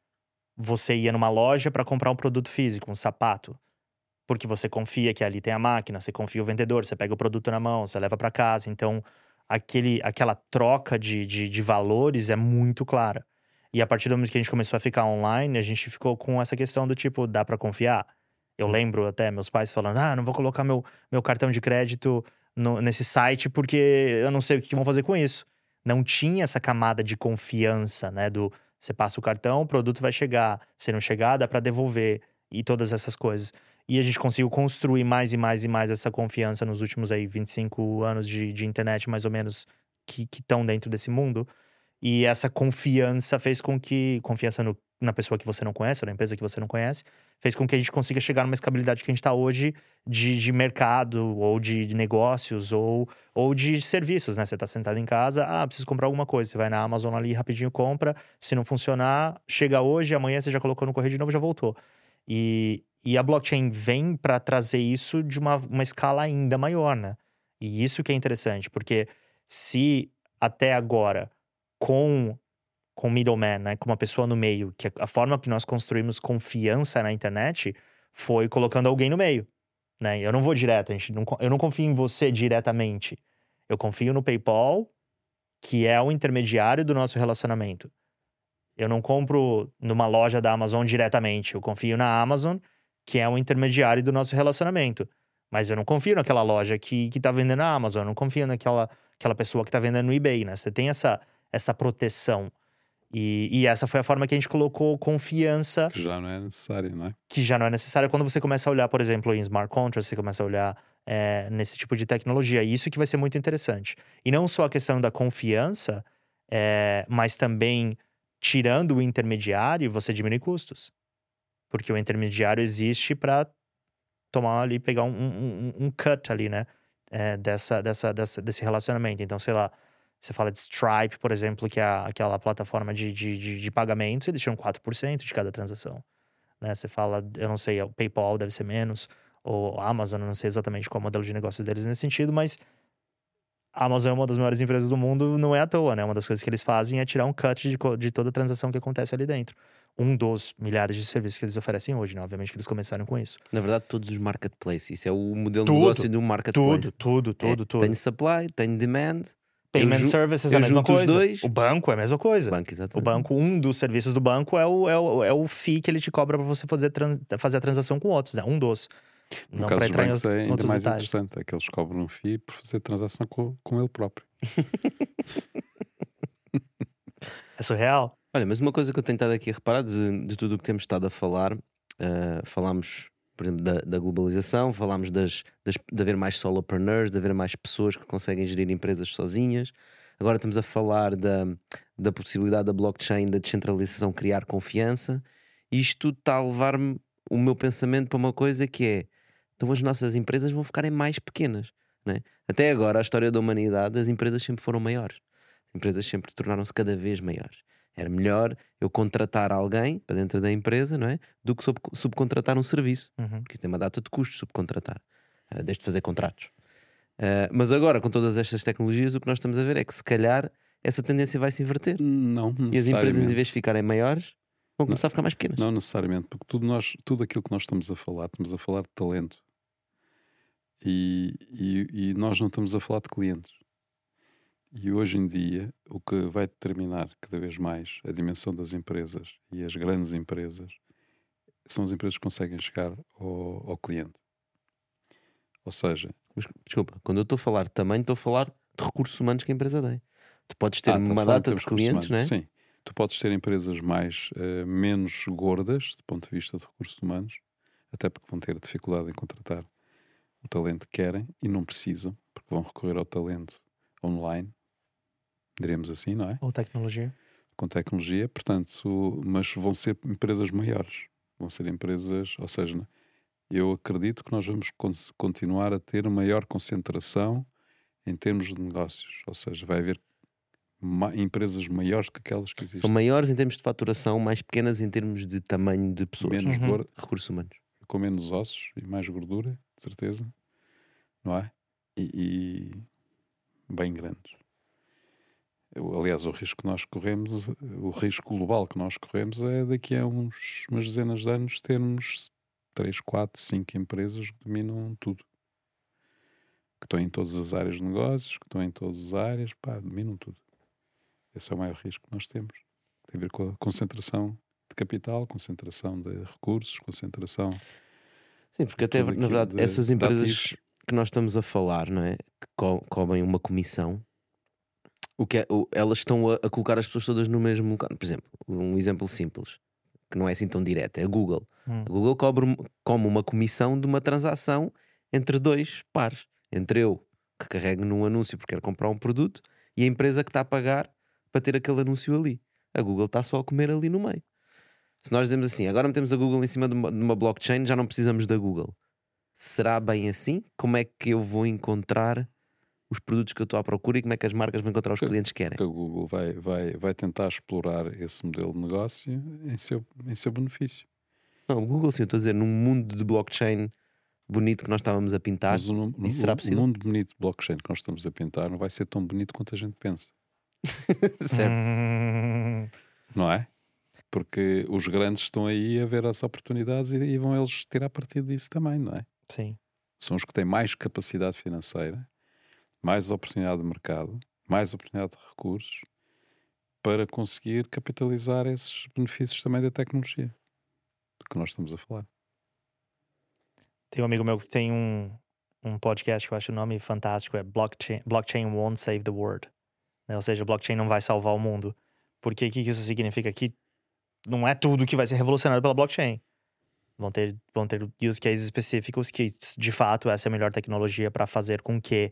você ia numa loja para comprar um produto físico, um sapato, porque você confia que ali tem a máquina, você confia o vendedor, você pega o produto na mão, você leva para casa. Então, aquela troca de valores é muito clara. E a partir do momento que a gente começou a ficar online, a gente ficou com essa questão do tipo, dá para confiar? Eu lembro até meus pais falando, não vou colocar meu cartão de crédito nesse site porque eu não sei o que vão fazer com isso. Não tinha essa camada de confiança, né? Você passa o cartão, o produto vai chegar. Se não chegar, dá para devolver. E todas essas coisas. E a gente conseguiu construir mais e mais e mais essa confiança nos últimos 25 anos de internet, mais ou menos, que estão dentro desse mundo. E essa confiança fez com que… Confiança na pessoa que você não conhece, ou na empresa que você não conhece, fez com que a gente consiga chegar numa escalabilidade que a gente está hoje de mercado, ou de negócios, ou de serviços, né? Você está sentado em casa, preciso comprar alguma coisa. Você vai na Amazon ali, rapidinho compra. Se não funcionar, chega hoje, amanhã você já colocou no correio de novo e já voltou. E a blockchain vem para trazer isso de uma escala ainda maior, né? E isso que é interessante, porque se até agora, com middleman, né, com uma pessoa no meio, que a forma que nós construímos confiança na internet foi colocando alguém no meio, né? Eu não vou direto, eu não confio em você diretamente. Eu confio no PayPal, que é o intermediário do nosso relacionamento. Eu não compro numa loja da Amazon diretamente. Eu confio na Amazon, que é o intermediário do nosso relacionamento. Mas eu não confio naquela loja que tá vendendo na Amazon. Eu não confio naquela pessoa que tá vendendo no eBay, né? Você tem essa proteção. E essa foi a forma que a gente colocou confiança.
Que já não é necessário, não é?
Que já não é necessário quando você começa a olhar, por exemplo, em smart contracts, você começa a olhar nesse tipo de tecnologia. E isso que vai ser muito interessante. E não só a questão da confiança, mas também… Tirando o intermediário, você diminui custos. Porque o intermediário existe para tomar ali, pegar um cut ali, né? Desse relacionamento. Então, sei lá, você fala de Stripe, por exemplo, que é aquela plataforma de pagamentos, eles tiram 4% de cada transação, né? Você fala, eu não sei, o PayPal deve ser menos, ou a Amazon, eu não sei exatamente qual é o modelo de negócios deles nesse sentido, mas a Amazon é uma das maiores empresas do mundo, não é à toa, né? Uma das coisas que eles fazem é tirar um cut de toda a transação que acontece ali dentro. Um dos milhares de serviços que eles oferecem hoje, né? Obviamente que eles começaram com isso.
Na verdade, todos os marketplaces. Isso é o modelo de negócio de um marketplace.
Tudo.
Tenho supply, tenho demand.
Payment services é a mesma coisa. O banco é a mesma coisa. O banco, um dos serviços do banco é o fee que ele te cobra para você fazer a transação com outros, né? Um dos.
No
Não
caso
para
dos
entrar
bancos é ainda mais
detalhes.
interessante. É que eles cobram um fee por fazer transação com ele próprio.
É surreal.
Olha, mas uma coisa que eu tenho estado aqui a reparar de tudo o que temos estado a falar, falámos, por exemplo, da globalização, falámos de haver mais solopreneurs, de haver mais pessoas que conseguem gerir empresas sozinhas. Agora estamos a falar da possibilidade da blockchain, da descentralização criar confiança. E isto tudo está a levar-me o meu pensamento para uma coisa que é: então as nossas empresas vão ficarem mais pequenas, não é? Até agora, a história da humanidade, as empresas sempre foram maiores. As empresas sempre tornaram-se cada vez maiores. Era melhor eu contratar alguém para dentro da empresa, não é? Do que subcontratar um serviço. Porque isso tem uma data de custos, subcontratar. Desde de fazer contratos. Mas agora, com todas estas tecnologias, o que nós estamos a ver é que se calhar essa tendência vai se inverter.
Não
E as empresas, em vez de ficarem maiores, vão começar a ficar mais pequenas.
Não necessariamente, porque tudo aquilo que nós estamos a falar de talento. E nós não estamos a falar de clientes. E hoje em dia, o que vai determinar cada vez mais a dimensão das empresas e as grandes empresas são as empresas que conseguem chegar ao cliente. Ou seja...
Mas, desculpa, quando eu estou a falar de tamanho, estou a falar de recursos humanos que a empresa tem. Tu podes ter uma data de clientes, não é?
Sim. Tu podes ter empresas menos gordas, do ponto de vista de recursos humanos, até porque vão ter dificuldade em contratar o talento que querem e não precisam, porque vão recorrer ao talento online, diremos assim, não é?
Ou tecnologia.
Com tecnologia, portanto, mas vão ser empresas maiores. Vão ser empresas, ou seja, eu acredito que nós vamos continuar a ter maior concentração em termos de negócios. Ou seja, vai haver empresas maiores que aquelas que existem.
São maiores em termos de faturação, mais pequenas em termos de tamanho de pessoas.
Menos
recursos humanos.
Com menos ossos e mais gordura, de certeza. Não é? E bem grandes. Aliás, o risco que nós corremos, o risco global que nós corremos é daqui a umas dezenas de anos termos 3, 4, 5 empresas que dominam tudo. Que estão em todas as áreas de negócios, que estão em todas as áreas, dominam tudo. Esse é o maior risco que nós temos. Tem a ver com a concentração de capital, concentração de recursos, concentração...
Sim, porque até, na verdade, essas empresas que nós estamos a falar, não é? Que cobrem uma comissão, elas estão a colocar as pessoas todas no mesmo lugar. Por exemplo, um exemplo simples, que não é assim tão direto, é a Google. A Google come uma comissão de uma transação entre dois pares. Entre eu, que carrego num anúncio porque quero comprar um produto, e a empresa que está a pagar para ter aquele anúncio ali. A Google está só a comer ali no meio. Se nós dizemos assim, agora metemos a Google em cima de uma blockchain, já não precisamos da Google. Será bem assim? Como é que eu vou encontrar os produtos que eu estou à procura e como é que as marcas vão encontrar os clientes que querem?
A Google vai tentar explorar esse modelo de negócio em seu benefício.
Não, o Google, sim, eu estou a dizer, num mundo de blockchain bonito que nós estávamos a pintar, isso será possível?
O mundo bonito de blockchain que nós estamos a pintar não vai ser tão bonito quanto a gente pensa.
Certo.
Não é? Porque os grandes estão aí a ver as oportunidades e vão eles tirar partido disso também, não é?
Sim.
São os que têm mais capacidade financeira, mais oportunidade de mercado, mais oportunidade de recursos para conseguir capitalizar esses benefícios também da tecnologia de que nós estamos a falar.
Tem um amigo meu que tem um podcast que eu acho o nome fantástico, é Blockchain Won't Save the World. Ou seja, blockchain não vai salvar o mundo. Porque o que isso significa? Que não é tudo que vai ser revolucionado pela blockchain. Vão ter use cases específicos que, de fato, essa é a melhor tecnologia para fazer com que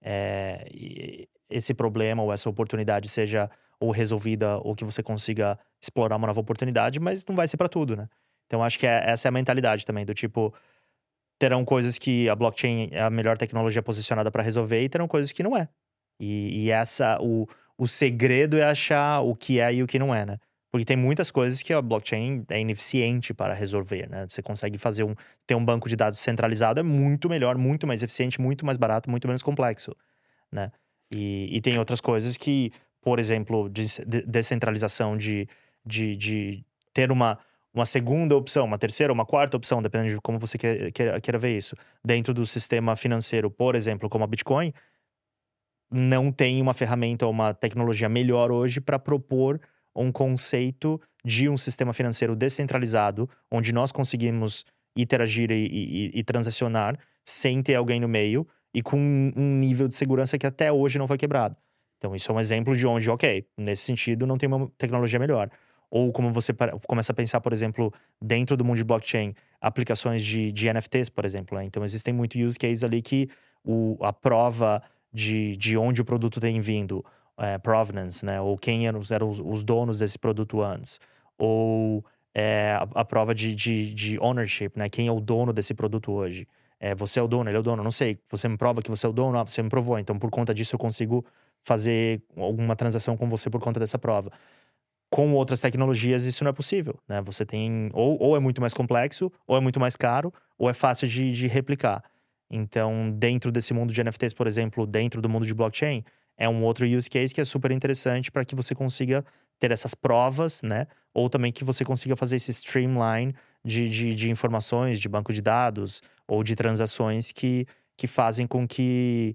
esse problema ou essa oportunidade seja ou resolvida ou que você consiga explorar uma nova oportunidade, mas não vai ser para tudo, né? Então, acho que essa é a mentalidade também, do tipo... terão coisas que a blockchain é a melhor tecnologia posicionada para resolver e terão coisas que não é. E o segredo é achar o que é e o que não é, né? Porque tem muitas coisas que a blockchain é ineficiente para resolver, né? Você consegue ter um banco de dados centralizado é muito melhor, muito mais eficiente, muito mais barato, muito menos complexo, né? E tem outras coisas que, por exemplo, descentralização de ter uma segunda opção, uma terceira, uma quarta opção, dependendo de como você queira ver isso, dentro do sistema financeiro, por exemplo, como a Bitcoin, não tem uma ferramenta ou uma tecnologia melhor hoje para propor um conceito de um sistema financeiro descentralizado, onde nós conseguimos interagir e transacionar sem ter alguém no meio e com um nível de segurança que até hoje não foi quebrado. Então, isso é um exemplo de onde, ok, nesse sentido, não tem uma tecnologia melhor. Ou como você começa a pensar, por exemplo, dentro do mundo de blockchain, aplicações de NFTs, por exemplo, né? Então, existem muitos use cases ali que a prova de onde o produto tem vindo, provenance, né? Ou quem eram os donos desse produto antes. Ou a prova de ownership, né? Quem é o dono desse produto hoje. Você é o dono, ele é o dono, não sei. Você me prova que você é o dono, você me provou. Então, por conta disso, eu consigo fazer alguma transação com você por conta dessa prova. Com outras tecnologias, isso não é possível, né? Você tem... Ou é muito mais complexo, ou é muito mais caro, ou é fácil de replicar. Então, dentro desse mundo de NFTs, por exemplo, dentro do mundo de blockchain, é um outro use case que é super interessante para que você consiga ter essas provas, né? Ou também que você consiga fazer esse streamline de informações, de banco de dados, ou de transações que fazem com que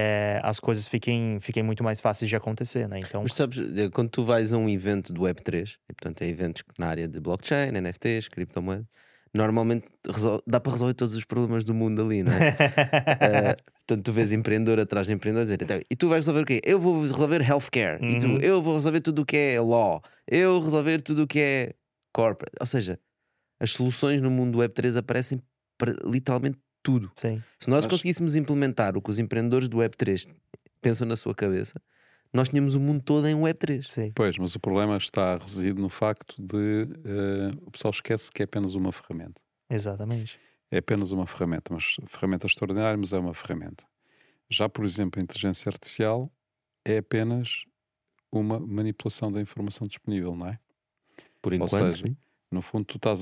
as coisas fiquem muito mais fáceis de acontecer, né? Então,
Mas sabes, quando tu vais a um evento do Web3, e portanto é eventos na área de blockchain, NFTs, criptomoedas, normalmente dá para resolver todos os problemas do mundo ali, não é? Portanto, tu vês empreendedor atrás de empreendedor dizer, então, e tu vais resolver o quê? Eu vou resolver healthcare, e tu, eu vou resolver tudo o que é law, eu resolver tudo o que é corporate. Ou seja, as soluções no mundo do Web3 aparecem para literalmente tudo.
sim.
Se nós conseguíssemos implementar o que os empreendedores do Web3 pensam na sua cabeça, nós tínhamos o mundo todo em Web3.
Sim.
Pois, mas o problema reside no facto de o pessoal esquece que é apenas uma ferramenta.
Exatamente.
É apenas uma ferramenta, mas ferramenta extraordinária, mas é uma ferramenta. Já, por exemplo, a inteligência artificial é apenas uma manipulação da informação disponível, não é?
Por
Ou
enquanto,
seja,
sim.
no fundo tu estás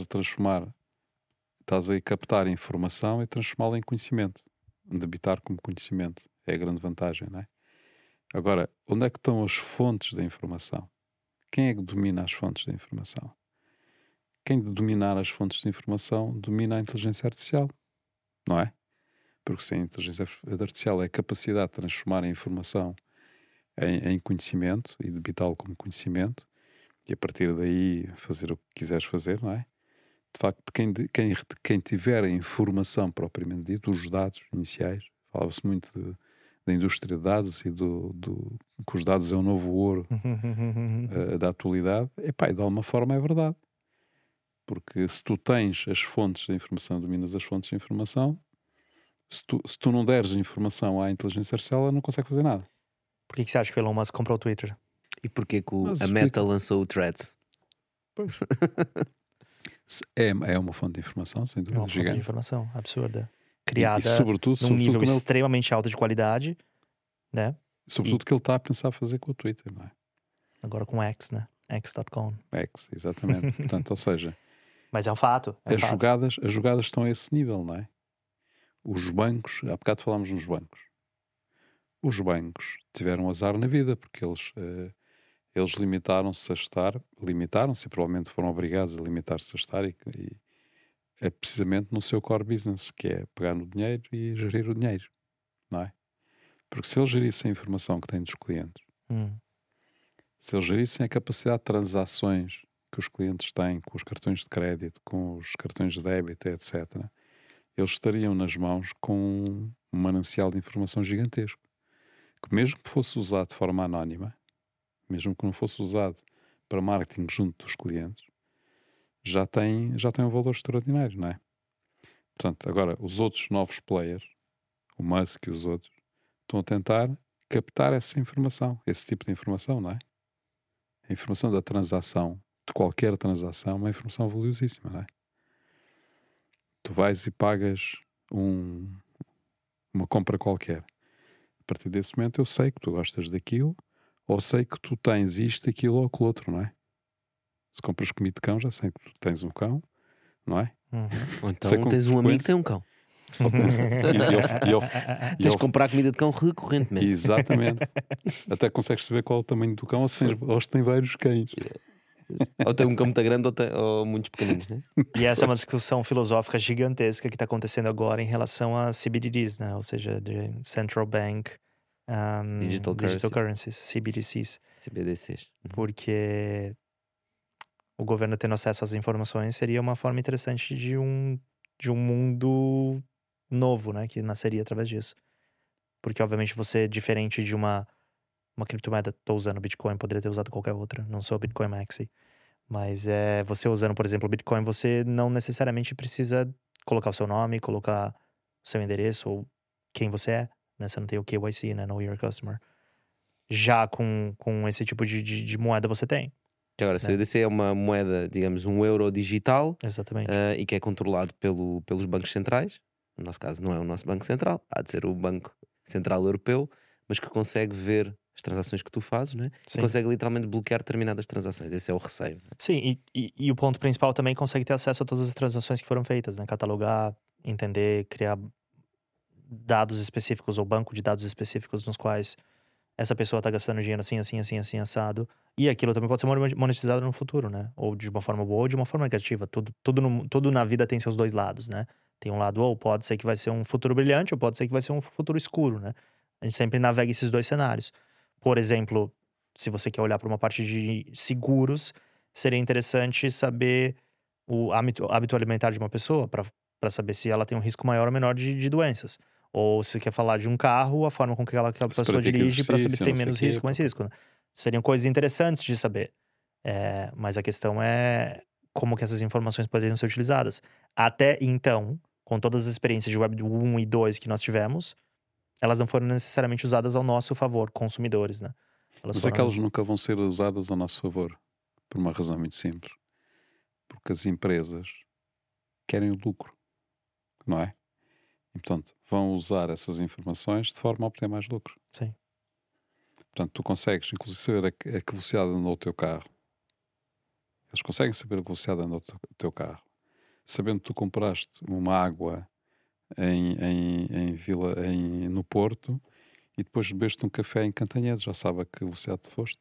a captar informação e transformá-la em conhecimento. Debitar como conhecimento. É a grande vantagem, não é? Agora, onde é que estão as fontes da informação? Quem é que domina as fontes da informação? Quem dominar as fontes de informação domina a inteligência artificial, não é? Porque se a inteligência artificial é a capacidade de transformar a informação em conhecimento e debitá-lo como conhecimento, e a partir daí fazer o que quiseres fazer, não é? De facto, quem tiver a informação propriamente dita, os dados iniciais, falava-se muito da indústria de dados e que os dados é o novo ouro da atualidade, e de alguma forma é verdade. Porque se tu tens as fontes da informação, dominas as fontes da informação, se tu não deres a informação à inteligência artificial, ela não consegue fazer nada.
Por que você acha que o Elon Musk comprou o Twitter?
E porquê que
Mas
a
explica.
Meta lançou o Threads?
Pois. É uma fonte de informação, sem
É
dúvida,
uma fonte de
gigante.
informação absurda.
E
Criada
sobretudo
num nível
quando
extremamente alto de qualidade, né?
sobretudo que ele está a pensar fazer com o Twitter, não é?
Agora com X, né? X.com.
X, exatamente. Portanto, ou seja,
Mas é um fato. É um
as
fato.
jogadas estão a esse nível, não é? Os bancos, há bocado falámos nos bancos. Os bancos tiveram azar na vida, porque eles limitaram-se a estar, e provavelmente foram obrigados a limitar-se a estar e é precisamente no seu core business, que é pegar no dinheiro e gerir o dinheiro, não é? Porque se eles gerissem a informação que têm dos clientes, se eles gerissem a capacidade de transações que os clientes têm com os cartões de crédito, com os cartões de débito, etc., eles estariam nas mãos com um manancial de informação gigantesco. Que mesmo que fosse usado de forma anónima, mesmo que não fosse usado para marketing junto dos clientes, já tem um valor extraordinário, não é? Portanto, agora, os outros novos players, o Musk e os outros, estão a tentar captar essa informação, esse tipo de informação, não é? A informação da transação, de qualquer transação, é uma informação valiosíssima, não é? Tu vais e pagas uma compra qualquer. A partir desse momento eu sei que tu gostas daquilo, ou sei que tu tens isto, aquilo ou aquilo outro, não é? Se compras comida de cão, já sei que tu tens um cão, não é?
Ou então tens um amigo que tem um cão.
Ou tens,
Tens de comprar comida de cão recorrentemente.
Exatamente. Até consegues saber qual é o tamanho do cão ou se tem vários cães.
Ou tem um cão muito grande ou muitos pequeninos, né?
E essa é uma discussão filosófica gigantesca que está acontecendo agora em relação a CBDCs, né? Ou seja, de Central Bank
Digital
Currencies, CBDCs.
CBDCs.
Porque o governo tendo acesso às informações seria uma forma interessante de um mundo novo, né? Que nasceria através disso. Porque, obviamente, você, diferente de uma criptomoeda, tô usando Bitcoin, poderia ter usado qualquer outra, não sou Bitcoin Maxi. Mas você usando, por exemplo, o Bitcoin, você não necessariamente precisa colocar o seu nome, colocar o seu endereço ou quem você é, né? Você não tem o KYC, né? Know Your Customer. Já com esse tipo de moeda você tem.
Agora, CBDC é uma moeda, digamos, um euro digital.
Exatamente.
E que é controlado pelos bancos centrais. No nosso caso, não é o nosso Banco Central, há de ser o Banco Central Europeu, mas que consegue ver as transações que tu fazes, né? E consegue literalmente bloquear determinadas transações. Esse é o receio.
Sim, e o ponto principal também consegue ter acesso a todas as transações que foram feitas, né? Catalogar, entender, criar dados específicos ou banco de dados específicos nos quais essa pessoa tá gastando dinheiro assim, assado. E aquilo também pode ser monetizado no futuro, né? Ou de uma forma boa ou de uma forma negativa. Tudo na vida tem seus dois lados, né? Tem um lado, ou pode ser que vai ser um futuro brilhante, ou pode ser que vai ser um futuro escuro, né? A gente sempre navega esses dois cenários. Por exemplo, se você quer olhar para uma parte de seguros, seria interessante saber o hábito alimentar de uma pessoa, para saber se ela tem um risco maior ou menor de doenças. Ou se quer falar de um carro, a forma com que aquela pessoa dirige para saber se tem menos risco ou mais risco, né? Seriam coisas interessantes de saber. Mas a questão é como que essas informações poderiam ser utilizadas. Até então, com todas as experiências de Web 1 e 2 que nós tivemos, elas não foram necessariamente usadas ao nosso favor, consumidores, né?
Mas é que elas nunca vão ser usadas ao nosso favor. Por uma razão muito simples. Porque as empresas querem o lucro, não é? E, portanto, vão usar essas informações de forma a obter mais lucro.
Sim.
Portanto, tu consegues, inclusive, saber a que velocidade andou o teu carro. Eles conseguem saber a velocidade andou o teu carro. Sabendo que tu compraste uma água no Porto e depois bebeste um café em Cantanhede, já sabe a que velocidade tu foste.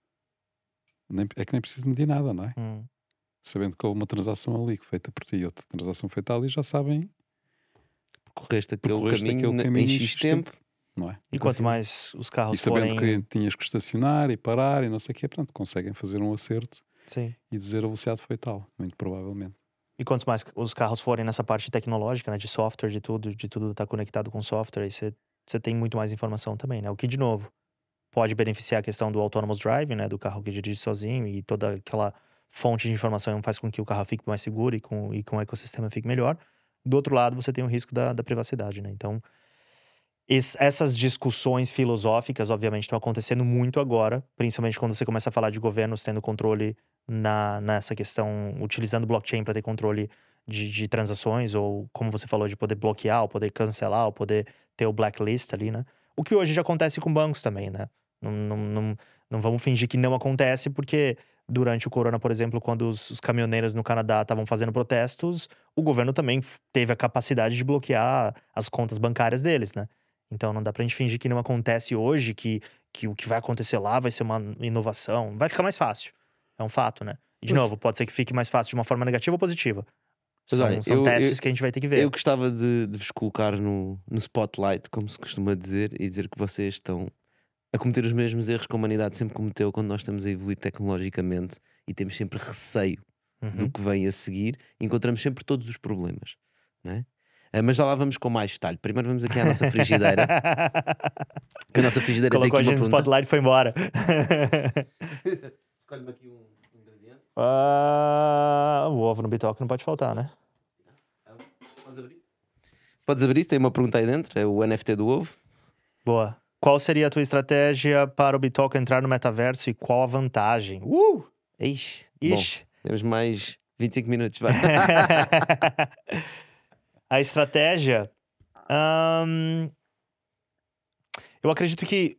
É que nem preciso medir nada, não é? Sabendo que houve uma transação ali feita por ti e outra transação feita ali, já sabem.
Percorreste aquele caminho em X tempo.
Não é?
E quanto mais os carros
e sabendo
forem...
que tinhas que estacionar e parar e não sei o quê, portanto, conseguem fazer um acerto.
Sim.
E dizer a velocidade foi tal, muito provavelmente.
E quanto mais os carros forem nessa parte tecnológica, né, de software, de tudo tá conectado com software, aí você tem muito mais informação também, né? O que, de novo, pode beneficiar a questão do autonomous driving, né, do carro que dirige sozinho, e toda aquela fonte de informação faz com que o carro fique mais seguro e com o ecossistema fique melhor. Do outro lado, você tem o risco da privacidade, né? Então, essas discussões filosóficas, obviamente, estão acontecendo muito agora, principalmente quando você começa a falar de governos tendo controle nessa questão, utilizando blockchain para ter controle de transações, ou como você falou, de poder bloquear, ou poder cancelar, ou poder ter o blacklist ali, né? O que hoje já acontece com bancos também, né? Não vamos fingir que não acontece, porque durante o corona, por exemplo, quando os caminhoneiros no Canadá estavam fazendo protestos, o governo também teve a capacidade de bloquear as contas bancárias deles, né? Então não dá pra gente fingir que não acontece hoje, que o que vai acontecer lá vai ser uma inovação. Vai ficar mais fácil. É um fato, né? E de novo, pode ser que fique mais fácil de uma forma negativa ou positiva. São testes que a gente vai ter que ver.
Eu gostava de vos colocar no spotlight, como se costuma dizer, e dizer que vocês estão a cometer os mesmos erros que a humanidade sempre cometeu quando nós estamos a evoluir tecnologicamente e temos sempre receio do que vem a seguir. Encontramos sempre todos os problemas, não é? Mas já lá vamos com mais detalhe. Primeiro vamos aqui à nossa frigideira. Que a nossa frigideira
colocou
tem aqui
a gente no spotlight e foi embora.
Escolhe-me aqui um ingrediente.
O ovo no bitoque não pode faltar, né?
Podes abrir? Podes abrir, tem uma pergunta aí dentro. É o NFT do ovo.
Boa. Qual seria a tua estratégia para o Bitoque entrar no metaverso e qual a vantagem?
Ixi.
Bom,
temos mais 25 minutos. Vai.
A estratégia... eu acredito que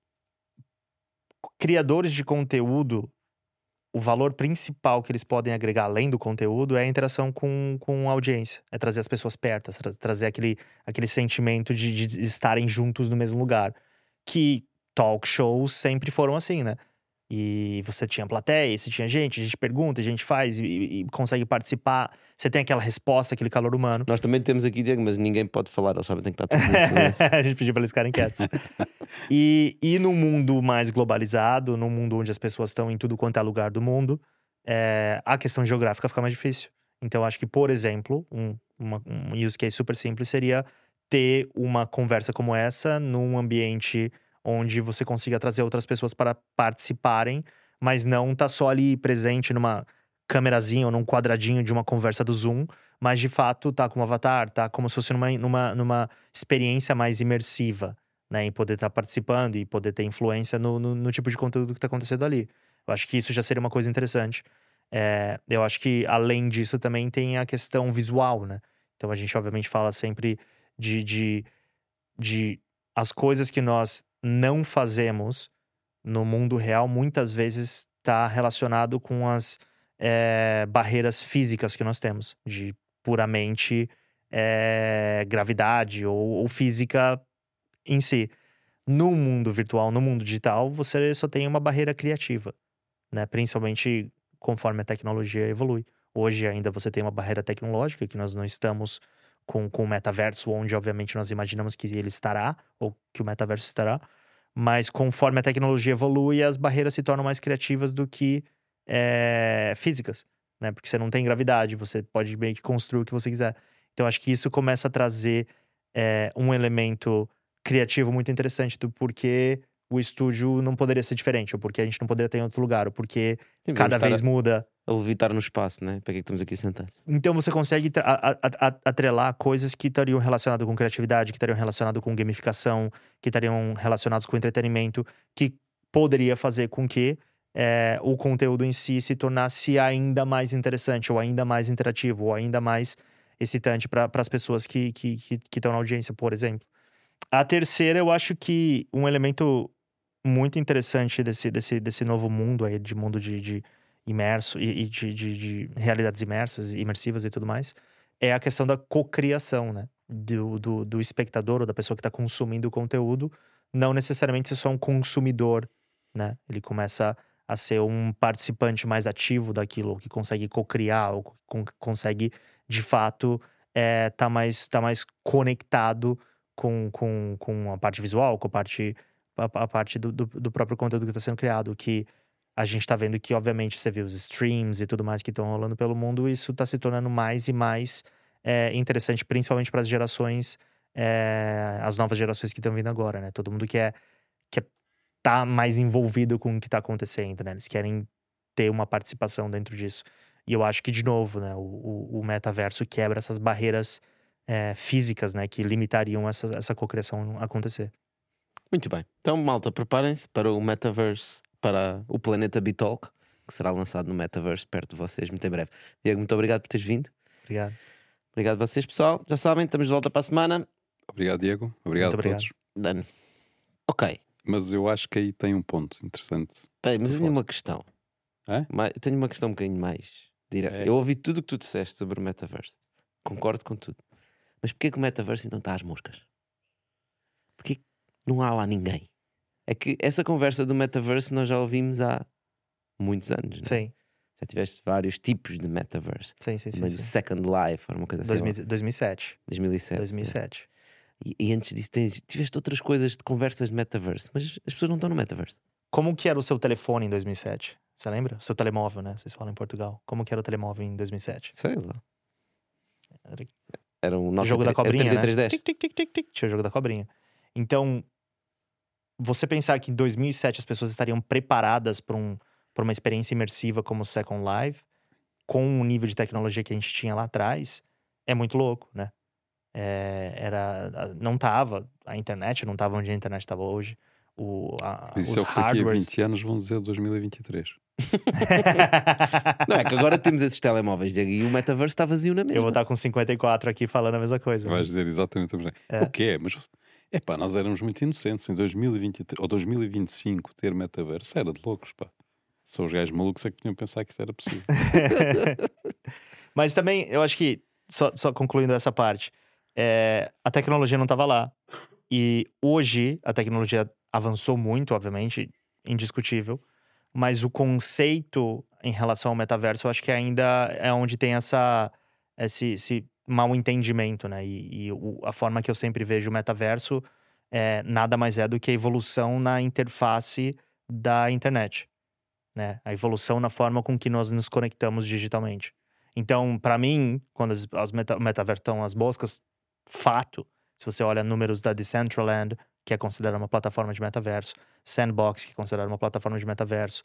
criadores de conteúdo, o valor principal que eles podem agregar além do conteúdo é a interação com a audiência. É trazer as pessoas perto, trazer aquele sentimento de estarem juntos no mesmo lugar. Que talk shows sempre foram assim, né? E você tinha plateia, você tinha gente, a gente pergunta, a gente faz e consegue participar. Você tem aquela resposta, aquele calor humano.
Nós também temos aqui, Diego, mas ninguém pode falar, eles sabem, tem que estar tudo em silêncio.
A gente pediu pra eles ficarem quietos. E num mundo mais globalizado, num mundo onde as pessoas estão em tudo quanto é lugar do mundo, a questão geográfica fica mais difícil. Então, acho que, por exemplo, um use case super simples seria ter uma conversa como essa num ambiente onde você consiga trazer outras pessoas para participarem, mas não tá só ali presente numa câmerazinha ou num quadradinho de uma conversa do Zoom, mas de fato tá com um avatar, tá como se fosse numa experiência mais imersiva, né? Em poder estar participando e poder ter influência no tipo de conteúdo que tá acontecendo ali. Eu acho que isso já seria uma coisa interessante. Eu acho que, além disso, também tem a questão visual, né? Então a gente, obviamente, fala sempre de as coisas que nós não fazemos no mundo real, muitas vezes está relacionado com as barreiras físicas que nós temos, de puramente gravidade ou física em si. No mundo virtual, no mundo digital, você só tem uma barreira criativa, né? Principalmente conforme a tecnologia evolui. Hoje ainda você tem uma barreira tecnológica, que nós não estamos com o metaverso, onde obviamente nós imaginamos que ele estará, ou que o metaverso estará. Mas conforme a tecnologia evolui, as barreiras se tornam mais criativas do que físicas, né? Porque você não tem gravidade, você pode meio que construir o que você quiser. Então acho que isso começa a trazer um elemento criativo muito interessante do porquê o estúdio não poderia ser diferente, ou porque a gente não poderia ter em outro lugar, ou porque cada vez muda.
A levitar no espaço, né? Para que estamos aqui sentados?
Então você consegue atrelar coisas que estariam relacionadas com criatividade, que estariam relacionadas com gamificação, que estariam relacionadas com entretenimento, que poderia fazer com que o conteúdo em si se tornasse ainda mais interessante, ou ainda mais interativo, ou ainda mais excitante para as pessoas que estão na audiência, por exemplo. A terceira, eu acho que um elemento muito interessante desse novo mundo aí, de mundo de imerso e de realidades imersivas e tudo mais, é a questão da cocriação, né? Do espectador ou da pessoa que está consumindo o conteúdo, não necessariamente ser só um consumidor, né? Ele começa a ser um participante mais ativo daquilo, que consegue cocriar, ou consegue, de fato, tá mais conectado com a parte visual, com a parte do próprio conteúdo que está sendo criado, que a gente tá vendo que, obviamente, você vê os streams e tudo mais que estão rolando pelo mundo, isso tá se tornando mais e mais interessante, principalmente para as gerações, as novas gerações que estão vindo agora, né? Todo mundo quer tá mais envolvido com o que tá acontecendo, né? Eles querem ter uma participação dentro disso. E eu acho que, de novo, né, o metaverso quebra essas barreiras físicas, né, que limitariam essa cocriação acontecer.
Muito bem. Então, malta, preparem-se para o Metaverse, para o Planeta Bitalk, que será lançado no Metaverse perto de vocês muito em breve. Diego, muito obrigado por teres vindo.
Obrigado.
Obrigado a vocês, pessoal. Já sabem, estamos de volta para a semana.
Obrigado, Diego. Obrigado a todos.
Dano. Ok.
Mas eu acho que aí tem um ponto interessante.
Bem, mas eu tenho uma questão.
É?
Eu tenho uma questão um bocadinho mais direta. Eu ouvi tudo o que tu disseste sobre o Metaverse. Concordo com tudo. Mas porquê que o Metaverse então está às moscas? Porquê que não há lá ninguém? É que essa conversa do Metaverse nós já ouvimos há muitos anos, não é?
Sim.
Já tiveste vários tipos de Metaverse.
Sim.
Mas o Second Life, era uma coisa assim.
2007.
2007. E antes disso tiveste outras coisas de conversas de Metaverse. Mas as pessoas não estão no Metaverse.
Como que era o seu telefone em 2007? Você lembra? O seu telemóvel, né? Vocês falam em Portugal. Como que era o telemóvel em 2007?
Sei lá. Era um
jogo da cobrinha,
3310.
Né? Tic, tic, tic, tic, tic. Tinha o jogo da cobrinha. Então, você pensar que em 2007 as pessoas estariam preparadas para uma experiência imersiva como o Second Life, com o nível de tecnologia que a gente tinha lá atrás, é muito louco, né? Não tava, a internet não tava onde a internet estava hoje.
Isso
os
é o que daqui a
hardwares...
20 anos vão dizer 2023.
Não, é que agora temos esses telemóveis, Diego, e o metaverso está vazio na mesma.
Eu vou estar com 54 aqui falando a mesma coisa.
Vais dizer exatamente o mesmo. O que é? Mas epá, nós éramos muito inocentes em 2023 ou 2025 ter metaverso. Era de loucos, pá. Só os gajos malucos é que tinham pensado que isso era possível.
Mas também, eu acho que, só concluindo essa parte, a tecnologia não estava lá. E hoje, a tecnologia avançou muito, obviamente, indiscutível. Mas o conceito em relação ao metaverso, eu acho que ainda é onde tem esse mal entendimento, né? A forma que eu sempre vejo o metaverso nada mais é do que a evolução na interface da internet, né? A evolução na forma com que nós nos conectamos digitalmente. Então, para mim, quando as metaverso estão as moscas, fato, se você olha números da Decentraland, que é considerada uma plataforma de metaverso, Sandbox, que é considerada uma plataforma de metaverso,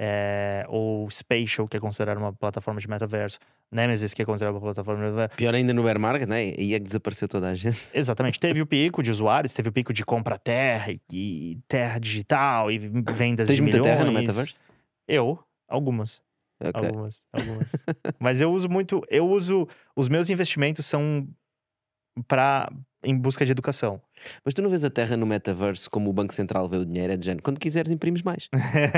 ou Spatial, que é considerada uma plataforma de metaverso, Nemesis, que é considerada uma plataforma de metaverso.
Pior ainda no bear market, né? Aí é que desapareceu toda a gente.
Exatamente. Teve o pico de usuários, teve o pico de compra terra e terra digital e vendas
Tens
de
muita
milhões.
terra no metaverso?
Algumas.
Ok.
Algumas. Mas eu uso, os meus investimentos são em busca de educação.
Mas tu não vês a terra no metaverso como o Banco Central vê o dinheiro? É de género. Quando quiseres, imprimes mais.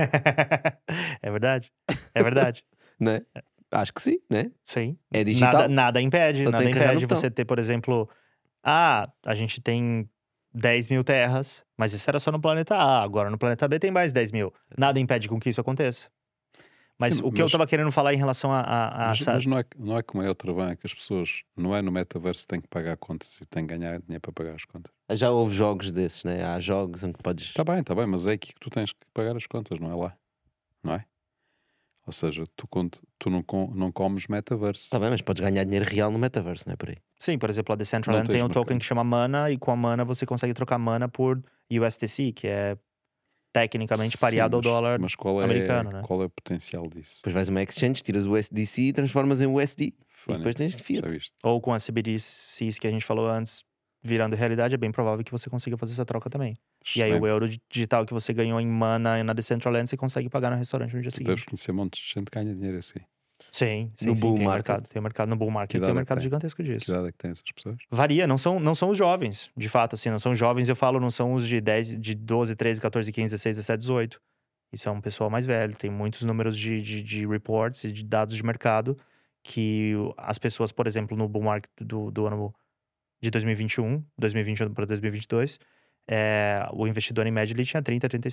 É verdade. É verdade.
Não é? Acho que sim, né?
Sim.
É digital.
Nada impede.
Só
Nada
tem que carregar no
impede
botão.
você ter, por exemplo, a gente tem 10 mil terras, mas isso era só no planeta A. Agora no planeta B tem mais 10 mil. Nada impede com que isso aconteça. Mas
Sim,
o que eu tava querendo falar em relação
mas não é como é outra banca, que as pessoas, não é no metaverso que têm que pagar contas e têm que ganhar dinheiro para pagar as contas.
Já houve jogos desses, né? Há jogos em que podes.
Está bem, mas é aqui que tu tens que pagar as contas, não é lá. Não é? Ou seja, tu não comes metaverso.
Está bem, mas podes ganhar dinheiro real no metaverso, não é por aí?
Sim, por exemplo, a Decentraland
Não
tem um
tens
token
mercado.
que chama Mana, e com a Mana você consegue trocar Mana por USDC, que é tecnicamente pareado ao dólar
mas qual
americano, né?
qual é o potencial disso?
Depois vais a uma exchange, tiras o USDC e transformas em USD.
Funny.
E depois tens
Já
fiat.
viste?
Ou com as CBDCs que a gente falou antes, virando realidade, é bem provável que você consiga fazer essa troca também. E aí o
Excelente.
euro digital que você ganhou em Mana e na Decentraland, você consegue pagar no restaurante no dia
Tu deves
seguinte.
conhecer um monte de gente que ganha dinheiro assim.
Sim,
No bull
tem
market.
mercado. Tem mercado no bull market,
Que
tem um
idade é que
mercado
tem?
gigantesco
Que
disso.
idade é que têm essas pessoas?
Varia, não são os jovens, de fato, assim, não são jovens, eu falo, não são os de 12, 13, 14, 15, 16, 17, 18. Isso é um pessoal mais velho, tem muitos números de reports e de dados de mercado que as pessoas, por exemplo, no bull market do ano de 2021 para 2022, o investidor em média ele tinha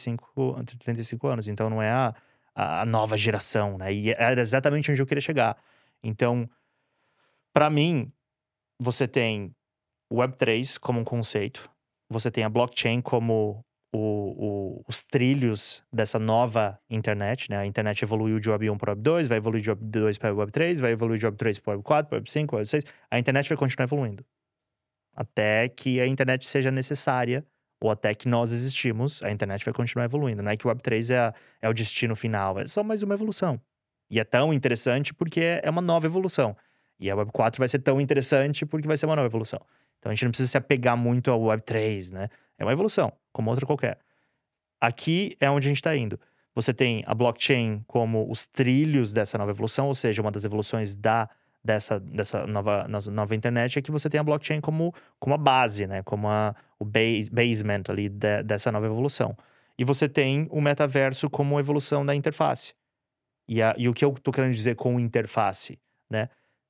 35 anos, então não é a nova geração, né? E era exatamente onde eu queria chegar. Então, para mim, você tem o Web3 como um conceito, você tem a blockchain como os trilhos dessa nova internet, né? A internet evoluiu de Web 1 para Web 2, vai evoluir de Web 2 para Web 3, vai evoluir de Web 3 para Web 4, para Web 5, Web 6. A internet vai continuar evoluindo. Até que a internet seja necessária, ou até que nós existimos, a internet vai continuar evoluindo. Não é que o Web 3 é o destino final, é só mais uma evolução. E é tão interessante porque é uma nova evolução. E a Web 4 vai ser tão interessante porque vai ser uma nova evolução. Então a gente não precisa se apegar muito ao Web 3, né? É uma evolução, como outra qualquer. Aqui é onde a gente está indo. Você tem a blockchain como os trilhos dessa nova evolução, ou seja, uma das evoluções dessa nova internet é que você tem a blockchain como a base, né? Como o basement ali dessa nova evolução. E você tem o metaverso como a evolução da interface. E o que eu tô querendo dizer com interface, né?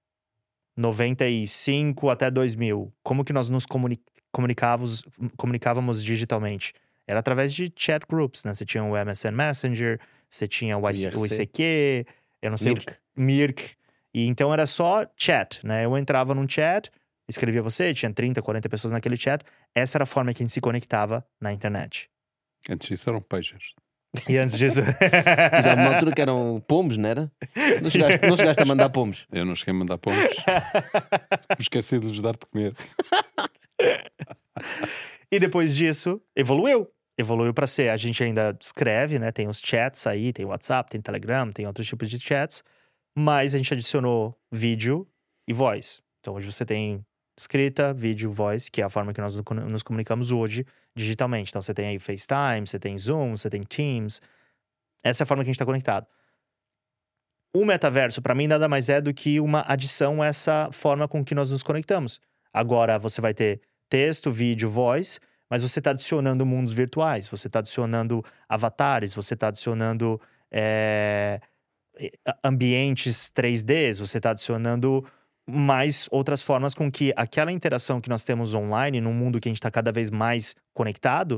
95 até 2000, como que nós nos comunicávamos digitalmente? Era através de chat groups, né? Você tinha o MSN Messenger, você tinha o ICQ, eu não sei Mirk. E então era só chat, né? Eu entrava num chat, escrevia você, tinha 30, 40 pessoas naquele chat. Essa era a forma que a gente se conectava na internet.
Antes disso eram pagers.
E antes disso...
Já uma altura que eram pombos, não era? Não chegaste a mandar pombos?
Eu não cheguei a mandar pombos. Me esqueci de lhes dar de comer.
E depois disso, evoluiu. Evoluiu para ser, a gente ainda escreve, né? Tem os chats aí, tem WhatsApp, tem Telegram, tem outros tipos de chats. Mas a gente adicionou vídeo e voz. Então hoje você tem escrita, vídeo, voz, que é a forma que nós nos comunicamos hoje digitalmente. Então você tem aí FaceTime, você tem Zoom, você tem Teams. Essa é a forma que a gente está conectado. O metaverso, para mim, nada mais é do que uma adição a essa forma com que nós nos conectamos. Agora, você vai ter texto, vídeo, voz, mas você está adicionando mundos virtuais, você está adicionando avatares, você está adicionando ambientes 3Ds, você está adicionando mais outras formas com que aquela interação que nós temos online, num mundo que a gente está cada vez mais conectado,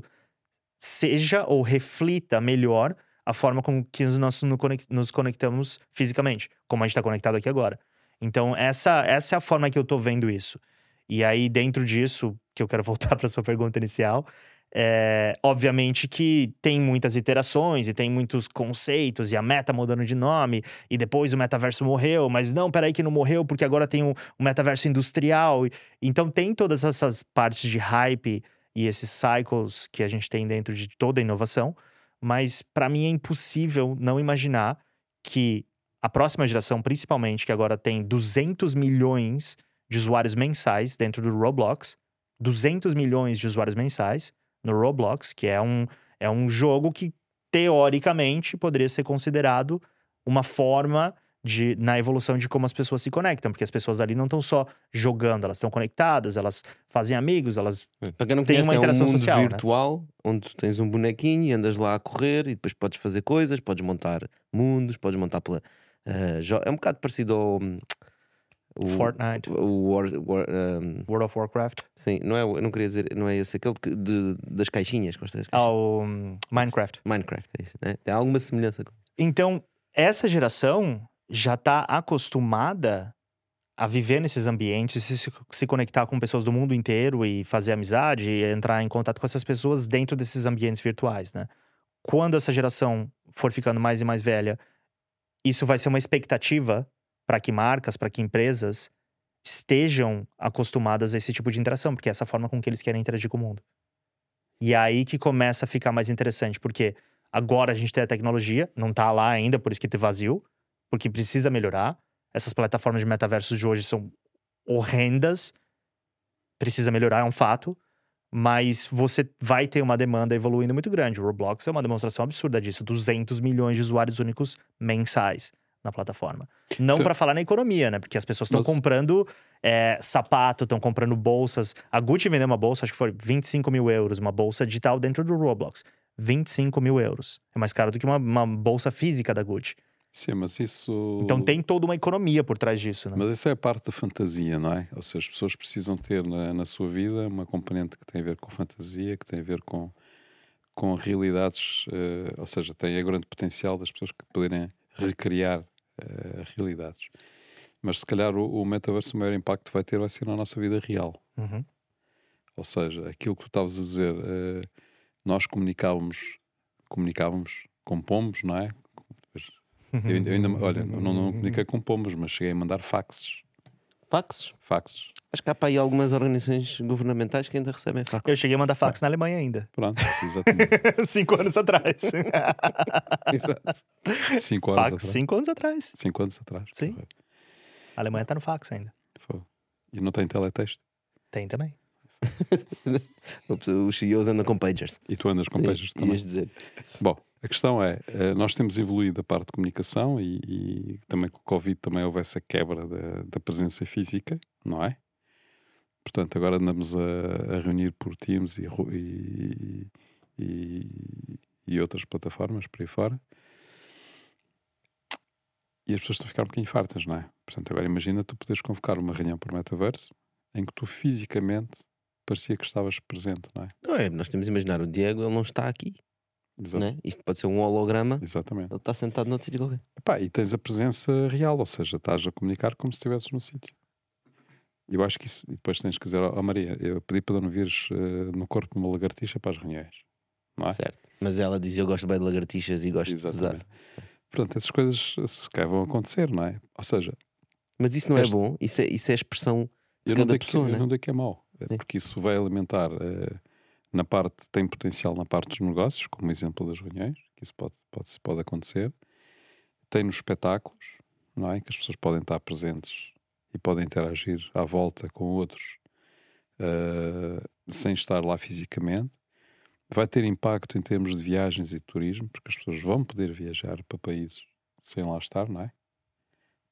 seja ou reflita melhor a forma com que nós nos conectamos fisicamente, como a gente está conectado aqui agora. Então, essa é a forma que eu tô vendo isso. E aí, dentro disso, que eu quero voltar para sua pergunta inicial, obviamente que tem muitas iterações e tem muitos conceitos, e a Meta mudando de nome, e depois o metaverso morreu, mas não, peraí que não morreu, porque agora tem um metaverso industrial. Então, tem todas essas partes de hype e esses cycles que a gente tem dentro de toda a inovação, mas para mim é impossível não imaginar que a próxima geração, principalmente, que agora tem 200 milhões de usuários mensais dentro do Roblox, 200 milhões de usuários mensais no Roblox, que é um jogo que, teoricamente, poderia ser considerado uma forma na evolução de como as pessoas se conectam, porque as pessoas ali não estão só jogando, elas estão conectadas, elas fazem amigos, elas
Para quem não
têm
conhece,
uma interação
é um mundo
social, né?
virtual, onde tu tens um bonequinho e andas lá a correr e depois podes fazer coisas, podes montar mundos, podes montar é um bocado parecido ao
Fortnite, World of Warcraft.
Sim, não é, eu não queria dizer, não é esse, aquele das caixinhas, gosta das caixinhas.
Ao Minecraft.
Minecraft, é isso, né? Tem alguma semelhança com isso.
Então, essa geração já está acostumada a viver nesses ambientes, se conectar com pessoas do mundo inteiro e fazer amizade e entrar em contato com essas pessoas dentro desses ambientes virtuais, né? Quando essa geração for ficando mais e mais velha, isso vai ser uma expectativa para que marcas, para que empresas estejam acostumadas a esse tipo de interação, porque é essa forma com que eles querem interagir com o mundo. E é aí que começa a ficar mais interessante, porque agora a gente tem a tecnologia, não tá lá ainda, por isso que tem vazio, porque precisa melhorar. Essas plataformas de metaversos de hoje são horrendas, precisa melhorar, é um fato, mas você vai ter uma demanda evoluindo muito grande. O Roblox é uma demonstração absurda disso, 200 milhões de usuários únicos mensais na plataforma. Não para falar na economia, né? Porque as pessoas estão comprando sapato, estão comprando bolsas. A Gucci vendeu uma bolsa, acho que foi 25 mil euros, uma bolsa digital dentro do Roblox. 25 mil euros. É mais caro do que uma bolsa física da Gucci.
Sim, mas isso...
Então tem toda uma economia por trás disso, né?
Mas isso é a parte da fantasia, não é? Ou seja, as pessoas precisam ter na sua vida uma componente que tem a ver com fantasia, que tem a ver com realidades, ou seja, tem a grande potencial das pessoas que poderem recriar realidades. Mas se calhar o metaverso, o maior impacto vai ser na nossa vida real.
Uhum.
Ou seja, aquilo que tu estavas a dizer, nós comunicávamos com pombos, não é? Eu ainda olha, não comuniquei com pombos, mas cheguei a mandar faxes.
Faxes?
Faxes.
Acho que há para aí algumas organizações governamentais que ainda recebem faxes.
Eu cheguei a mandar fax na Alemanha ainda.
Pronto, exatamente.
5 anos atrás.
Exato.
5 anos
Fax,
atrás.
5 anos atrás.
5 anos atrás.
Sim. A Alemanha tá no fax ainda.
E não tem teletexto?
Tem também.
Os CEOs andam com pagers.
E tu andas com pagers também.
Ias dizer.
Bom, a questão é, nós temos evoluído a parte de comunicação e também com o Covid também houve essa quebra da presença física, não é? Portanto, agora andamos a reunir por Teams e outras plataformas por aí fora. E as pessoas estão a ficar um bocadinho fartas, não é? Portanto, agora imagina tu poderes convocar uma reunião por metaverso em que tu fisicamente parecia que estavas presente, não é?
Não é, nós temos de imaginar, o Diego, ele não está aqui.
Exato.
Não é? Isto pode ser um holograma.
Exatamente.
Ele está sentado noutro sítio qualquer.
Epá, e tens a presença real, ou seja, estás a comunicar como se estivesses no sítio. Eu acho que isso, e depois tens que dizer, Maria, eu pedi para não vires no corpo de uma lagartixa para as reuniões, não é?
Certo. Mas ela diz, eu gosto bem de lagartixas e gosto de usar.
Portanto, essas coisas se calhar vão acontecer, não é? Ou seja...
Mas isso não é bom, isso é expressão de cada pessoa,
eu não digo que é mau, porque isso vai alimentar, tem potencial na parte dos negócios, como exemplo das reuniões, que isso pode acontecer. Tem nos espetáculos, não é? Que as pessoas podem estar presentes e podem interagir à volta com outros sem estar lá fisicamente. Vai ter impacto em termos de viagens e de turismo, porque as pessoas vão poder viajar para países sem lá estar, não é?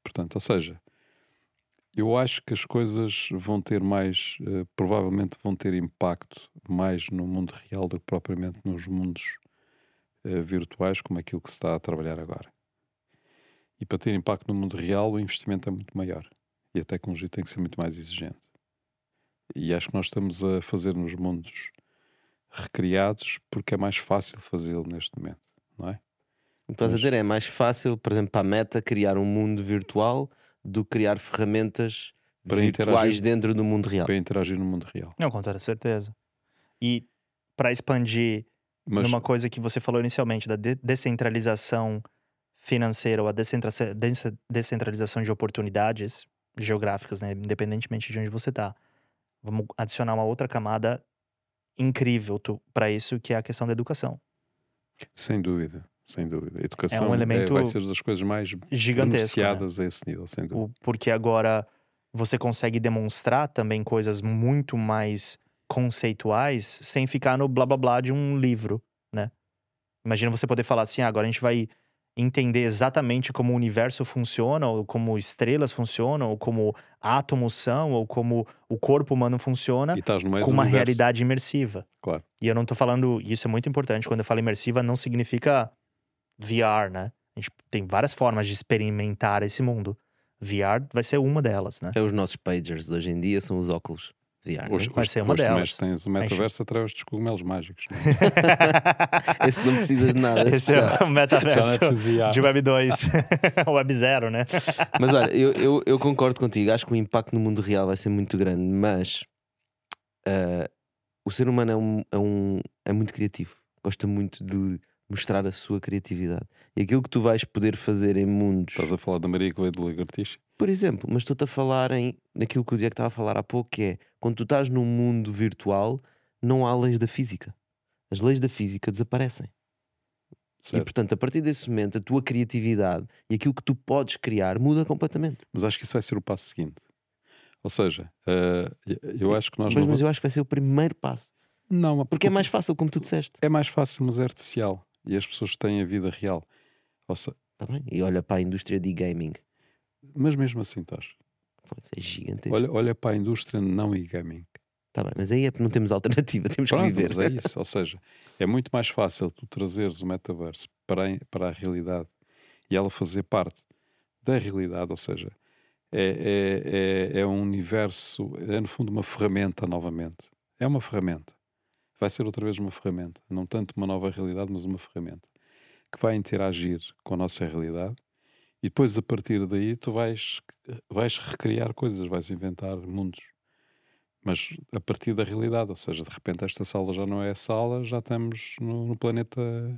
Portanto, ou seja, eu acho que as coisas vão ter mais, provavelmente vão ter impacto mais no mundo real do que propriamente nos mundos virtuais, como aquilo que se está a trabalhar agora. E para ter impacto no mundo real, o investimento é muito maior. E a tecnologia tem que ser muito mais exigente. E acho que nós estamos a fazer nos mundos recriados porque é mais fácil fazê-lo neste momento, não é?
O que estás a dizer é mais fácil, por exemplo, para a Meta criar um mundo virtual do que criar ferramentas
Para
virtuais
interagir.
dentro do mundo real.
Para interagir no mundo real.
Não, com toda certeza. E para expandir
Mas
numa coisa que você falou inicialmente, da descentralização financeira ou a descentralização de oportunidades geográficas, né? Independentemente de onde você está. Vamos adicionar uma outra camada incrível para isso, que é a questão da educação.
sem dúvida, sem dúvida. A educação
elemento
vai ser das coisas mais
gigantesco, né?
beneficiadas a esse nível, sem dúvida.
Porque agora você consegue demonstrar também coisas muito mais conceituais sem ficar no blá blá blá de um livro, né? Imagina você poder falar assim, agora a gente vai entender exatamente como o universo funciona, ou como estrelas funcionam, ou como átomos são, ou como o corpo humano funciona,
E estás no meio
com
do
uma
universo.
realidade imersiva.
Claro.
E eu não tô falando, e isso é muito importante, quando eu falo imersiva não significa VR, né? A gente tem várias formas de experimentar esse mundo. VR vai ser uma delas, né?
É os nossos pagers de hoje em dia, são os óculos VR.
Hoje,
Vai ser uma
hoje
delas.
também tens o metaverso através dos cogumelos mágicos. Não é?
Esse não precisas de nada.
Esse é o
Já não é
metaverso
preciso VR.
de Web 2. Web 0, né?
Mas olha, eu concordo contigo. Acho que o impacto no mundo real vai ser muito grande, mas o ser humano é muito criativo. Gosta muito de mostrar a sua criatividade. E aquilo que tu vais poder fazer em mundos.
Estás a falar da Maria que veio do Lagartixa?
Por exemplo, mas estou-te a falar naquilo que o Diego estava a falar há pouco, que é quando tu estás num mundo virtual, não há leis da física. As leis da física desaparecem. E
Certo.
portanto, a partir desse momento, a tua criatividade e aquilo que tu podes criar muda completamente.
Mas acho que isso vai ser o passo seguinte. Ou seja, eu acho que nós
Mas eu acho que vai ser o primeiro passo.
Não,
Porque é mais fácil, como tu disseste.
é mais fácil, mas é artificial. E as pessoas têm a vida real. Ou seja,
Tá bem? E olha para a indústria de gaming.
mas mesmo assim estás.
Isso é gigantesco.
Olha para a indústria não e-gaming.
Tá bem, mas aí é porque não temos alternativa, temos que
Pronto,
viver.
mas é isso. Ou seja, é muito mais fácil tu trazeres o metaverso para a realidade e ela fazer parte da realidade. Ou seja, é um universo, é no fundo uma ferramenta novamente. É uma ferramenta. Vai ser outra vez uma ferramenta. Não tanto uma nova realidade, mas uma ferramenta que vai interagir com a nossa realidade. E depois, a partir daí, tu vais recriar coisas, vais inventar mundos. Mas a partir da realidade, ou seja, de repente esta sala já não é a sala, já estamos no planeta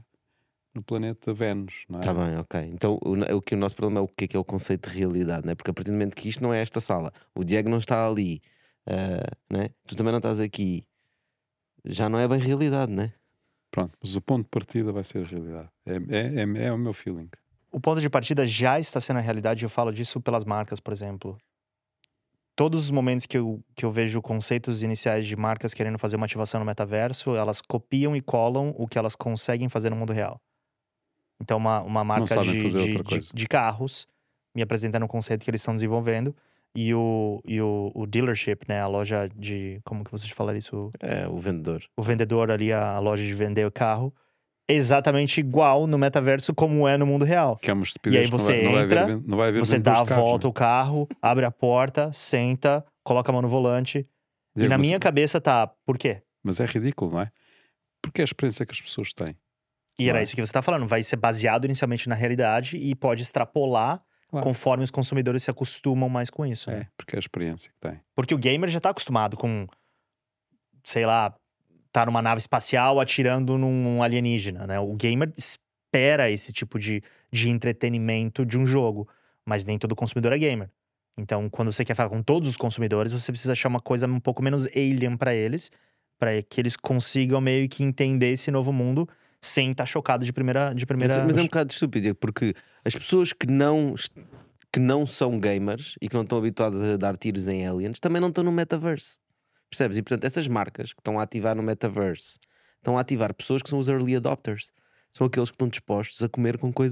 Vênus, não é?
Tá bem, ok. Então o nosso problema é o que é o conceito de realidade, né? Porque a partir do momento que isto não é esta sala, o Diego não está ali, né? Tu também não estás aqui, já não é bem realidade, né?
Pronto, mas o ponto de partida vai ser a realidade. É o meu feeling.
O ponto de partida já está sendo a realidade, eu falo disso pelas marcas, por exemplo. Todos os momentos que eu vejo conceitos iniciais de marcas querendo fazer uma ativação no metaverso, elas copiam e colam o que elas conseguem fazer no mundo real. Então, uma marca
sabem fazer outra coisa.
de carros me apresentando um conceito que eles estão desenvolvendo e o dealership, né? A loja de... Como que vocês falaram isso?
É o vendedor.
O vendedor ali, a loja de vender o carro, exatamente igual no metaverso como é no mundo real.
Que é uma estupidez.
E aí você entra,
não vai haver
você
vendedores
dá a
de carros,
volta
não
o carro, abre a porta, senta, coloca a mão no volante.
é?
E na
Mas-
minha cabeça tá, por quê?
Mas é ridículo, não é? Porque é a experiência que as pessoas têm.
E era
Claro.
isso que você tá falando, vai ser baseado inicialmente na realidade e pode extrapolar
Claro.
conforme os consumidores se acostumam mais com isso. Né?
É, porque é a experiência que têm.
Porque o gamer já tá acostumado com, sei lá, tá numa nave espacial atirando num alienígena, né? O gamer espera esse tipo de entretenimento de um jogo, mas nem todo consumidor é gamer. Então, quando você quer falar com todos os consumidores, você precisa achar uma coisa um pouco menos alien pra eles, para que eles consigam meio que entender esse novo mundo sem estar chocado de primeira.
Mas é um bocado estúpido, Diego, porque as pessoas que não são gamers e que não estão habituadas a dar tiros em aliens também não estão no metaverse. Percebes? E portanto, essas marcas que estão a ativar no metaverse estão a ativar pessoas que são os early adopters. São aqueles que estão dispostos a comer com coisas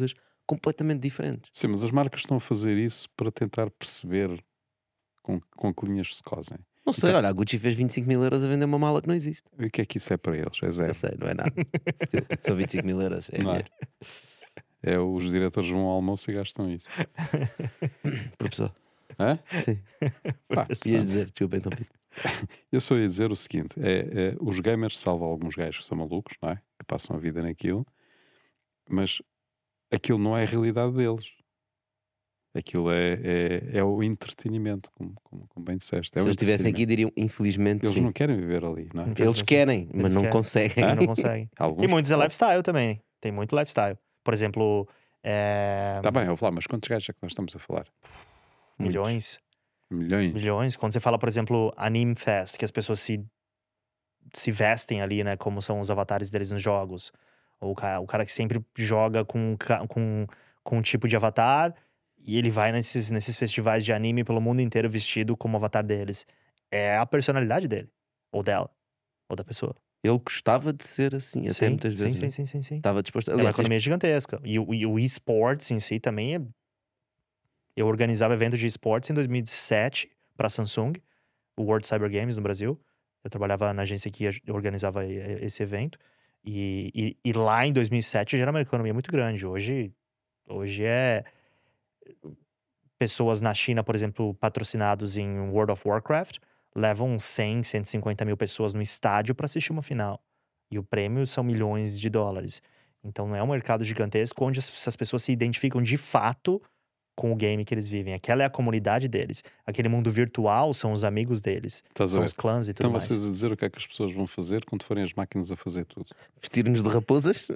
completamente diferentes.
Sim, mas as marcas estão a fazer isso para tentar perceber com que linhas se cosem.
Não sei,
Então-
olha, a Gucci fez 25 mil euros a vender uma mala que não existe.
E o que é que isso é para eles? É
Eu
zero.
sei, não é nada. São 25 mil euros, é
Não é?
dinheiro.
É, os diretores vão ao almoço e gastam isso.
Professor,
Hã?
sim.
Pá,
Ias dizer, desculpa então, Pito.
eu só ia dizer o seguinte: os gamers salvam alguns gajos que são malucos, não é? Que passam a vida naquilo, mas aquilo não é a realidade deles. Aquilo é o entretenimento, como bem disseste. É
Se
o
eles estivessem aqui,
entretenimento.
diriam, infelizmente,
Eles
sim.
não querem viver ali, não é?
Eles querem, mas
Eles
não
querem.
conseguem.
Hã?
Não conseguem.
Alguns
E muitos é
podem.
lifestyle também. Tem muito lifestyle. Por exemplo,
Tá bem, eu vou falar, mas quantos gajos é que nós estamos a falar?
milhões.
Milhões?
Milhões. Quando você fala, por exemplo, Anime Fest, que as pessoas se vestem ali, né? Como são os avatares deles nos jogos. Ou o cara que sempre joga com um tipo de avatar e ele vai nesses festivais de anime pelo mundo inteiro vestido como o avatar deles. É a personalidade dele. Ou dela. Ou da pessoa.
Ele gostava de ser assim, até
Sim,
muitas vezes.
sim,
né?
sim, sim, sim.
Estava disposto.
É uma
Aliás,
economia gigantesca. E o esportes em si também é. Eu organizava eventos de esportes em 2007 para Samsung, o World Cyber Games no Brasil. Eu trabalhava na agência que organizava esse evento. E lá em 2007 já era uma economia muito grande. Hoje é pessoas na China, por exemplo, patrocinados em World of Warcraft, levam 100, 150 mil pessoas no estádio para assistir uma final. E o prêmio são milhões de dólares. Então é um mercado gigantesco onde essas pessoas se identificam de fato com o game que eles vivem. Aquela é a comunidade deles. Aquele mundo virtual são os amigos deles.
Estás a
São
ver?
os clãs e tudo
Estão
mais.
vocês a dizer o que é que as pessoas vão fazer quando forem as máquinas a fazer tudo.
vestir-nos de raposas.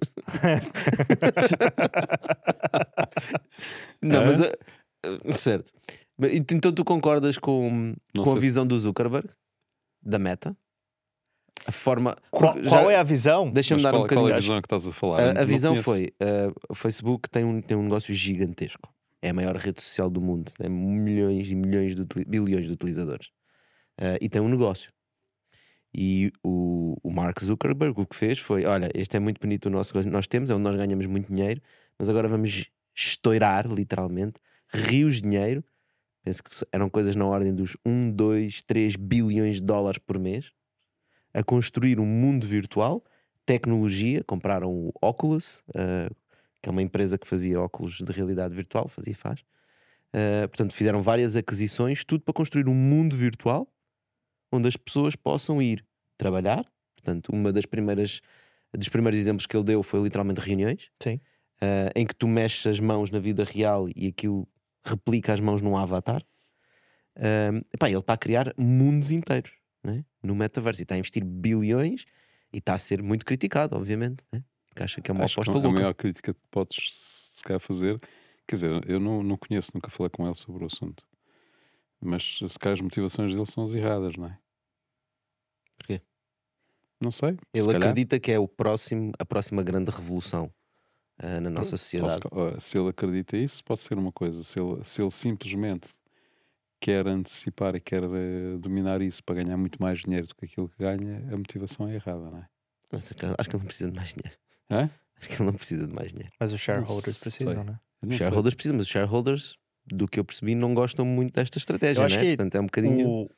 Não, mas. Certo. Então tu concordas com
Não
a
sei
visão do Zuckerberg? Da Meta? A forma.
Qual é a visão?
Deixa-me
Mas
dar um
qual é
bocadinho.
a visão que estás a falar?
A
Não
visão
conheço.
foi: o Facebook tem um negócio gigantesco. É a maior rede social do mundo. Tem milhões e milhões bilhões de utilizadores. E tem um negócio. E o Mark Zuckerberg o que fez foi: olha, este é muito bonito o nosso negócio que nós temos, é onde nós ganhamos muito dinheiro, mas agora vamos estourar, literalmente, rios de dinheiro. Penso que eram coisas na ordem dos 1, 2, 3 bilhões de dólares por mês a construir um mundo virtual, tecnologia. Compraram o Oculus, que é uma empresa que fazia óculos de realidade virtual, fazia e faz. Portanto, fizeram várias aquisições, tudo para construir um mundo virtual onde as pessoas possam ir trabalhar. Portanto, dos primeiros exemplos que ele deu foi literalmente reuniões.
Sim.
Em que tu mexes as mãos na vida real e aquilo replica as mãos num avatar. Ele está a criar mundos inteiros, né? No metaverso, e está a investir bilhões e está a ser muito criticado, obviamente, né? Porque acha que é uma
Acho que
aposta
a
louca.
maior crítica que podes se calhar fazer, quer dizer, eu não conheço, nunca falei com ele sobre o assunto, mas se calhar as motivações dele são as erradas, não é?
Porquê?
Não sei. se
Ele
calhar.
acredita que é a próxima grande revolução na nossa sociedade.
Se ele acredita isso, pode ser uma coisa. Se ele simplesmente quer antecipar e quer dominar isso para ganhar muito mais dinheiro do que aquilo que ganha, a motivação é errada, não é?
Acho que ele não precisa de mais dinheiro.
Hã?
Acho que ele não precisa de mais dinheiro.
Mas os shareholders
Não sei.
precisam, né?
Eu
Os
não sei.
shareholders precisam, mas os shareholders, do que eu percebi, não gostam muito desta estratégia,
Eu acho
né?
que
Portanto, é um bocadinho.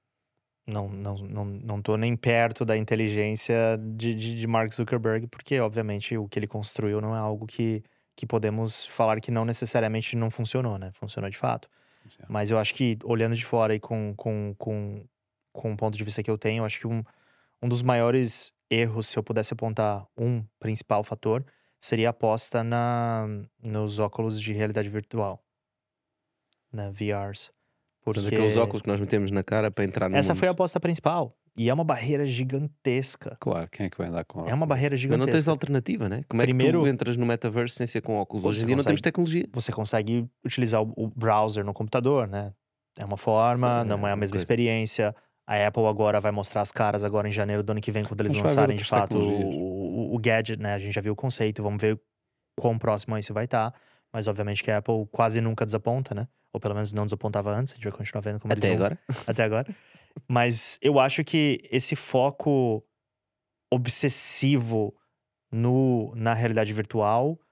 Não tô nem perto da inteligência de Mark Zuckerberg, porque, obviamente, o que ele construiu não é algo que podemos falar que não necessariamente não funcionou, né? Funcionou de fato.
Sim.
Mas eu acho que, olhando de fora e com o ponto de vista que eu tenho, eu acho que um dos maiores erros, se eu pudesse apontar um principal fator, seria a aposta nos óculos de realidade virtual, né? VRs.
Portanto,
Porque
aqueles óculos que nós metemos na cara para entrar no
essa
mundo.
foi a aposta principal. E é uma barreira gigantesca.
Claro, quem é que vai andar com
É uma barreira
Mas não tens
gigantesca.
alternativa, né? Como é que
Primeiro-
tu entras no metaverse sem ser com óculos? Hoje
Você
em dia não
consegue-
temos tecnologia.
Você consegue utilizar o browser no computador, né? É uma forma,
Sim,
não é a
uma
mesma
coisa.
experiência. A Apple agora vai mostrar as caras agora em janeiro do ano que vem, quando eles
Mas vai haver
lançarem de
outras
fato
tecnologias.
o gadget, né? A gente já viu o conceito, vamos ver quão próximo a isso vai estar. Mas obviamente que a Apple quase nunca desaponta, né? Ou pelo menos não desapontava antes, a gente vai continuar vendo como
Até
eles vão
agora.
até agora. Mas eu acho que esse foco obsessivo na realidade virtual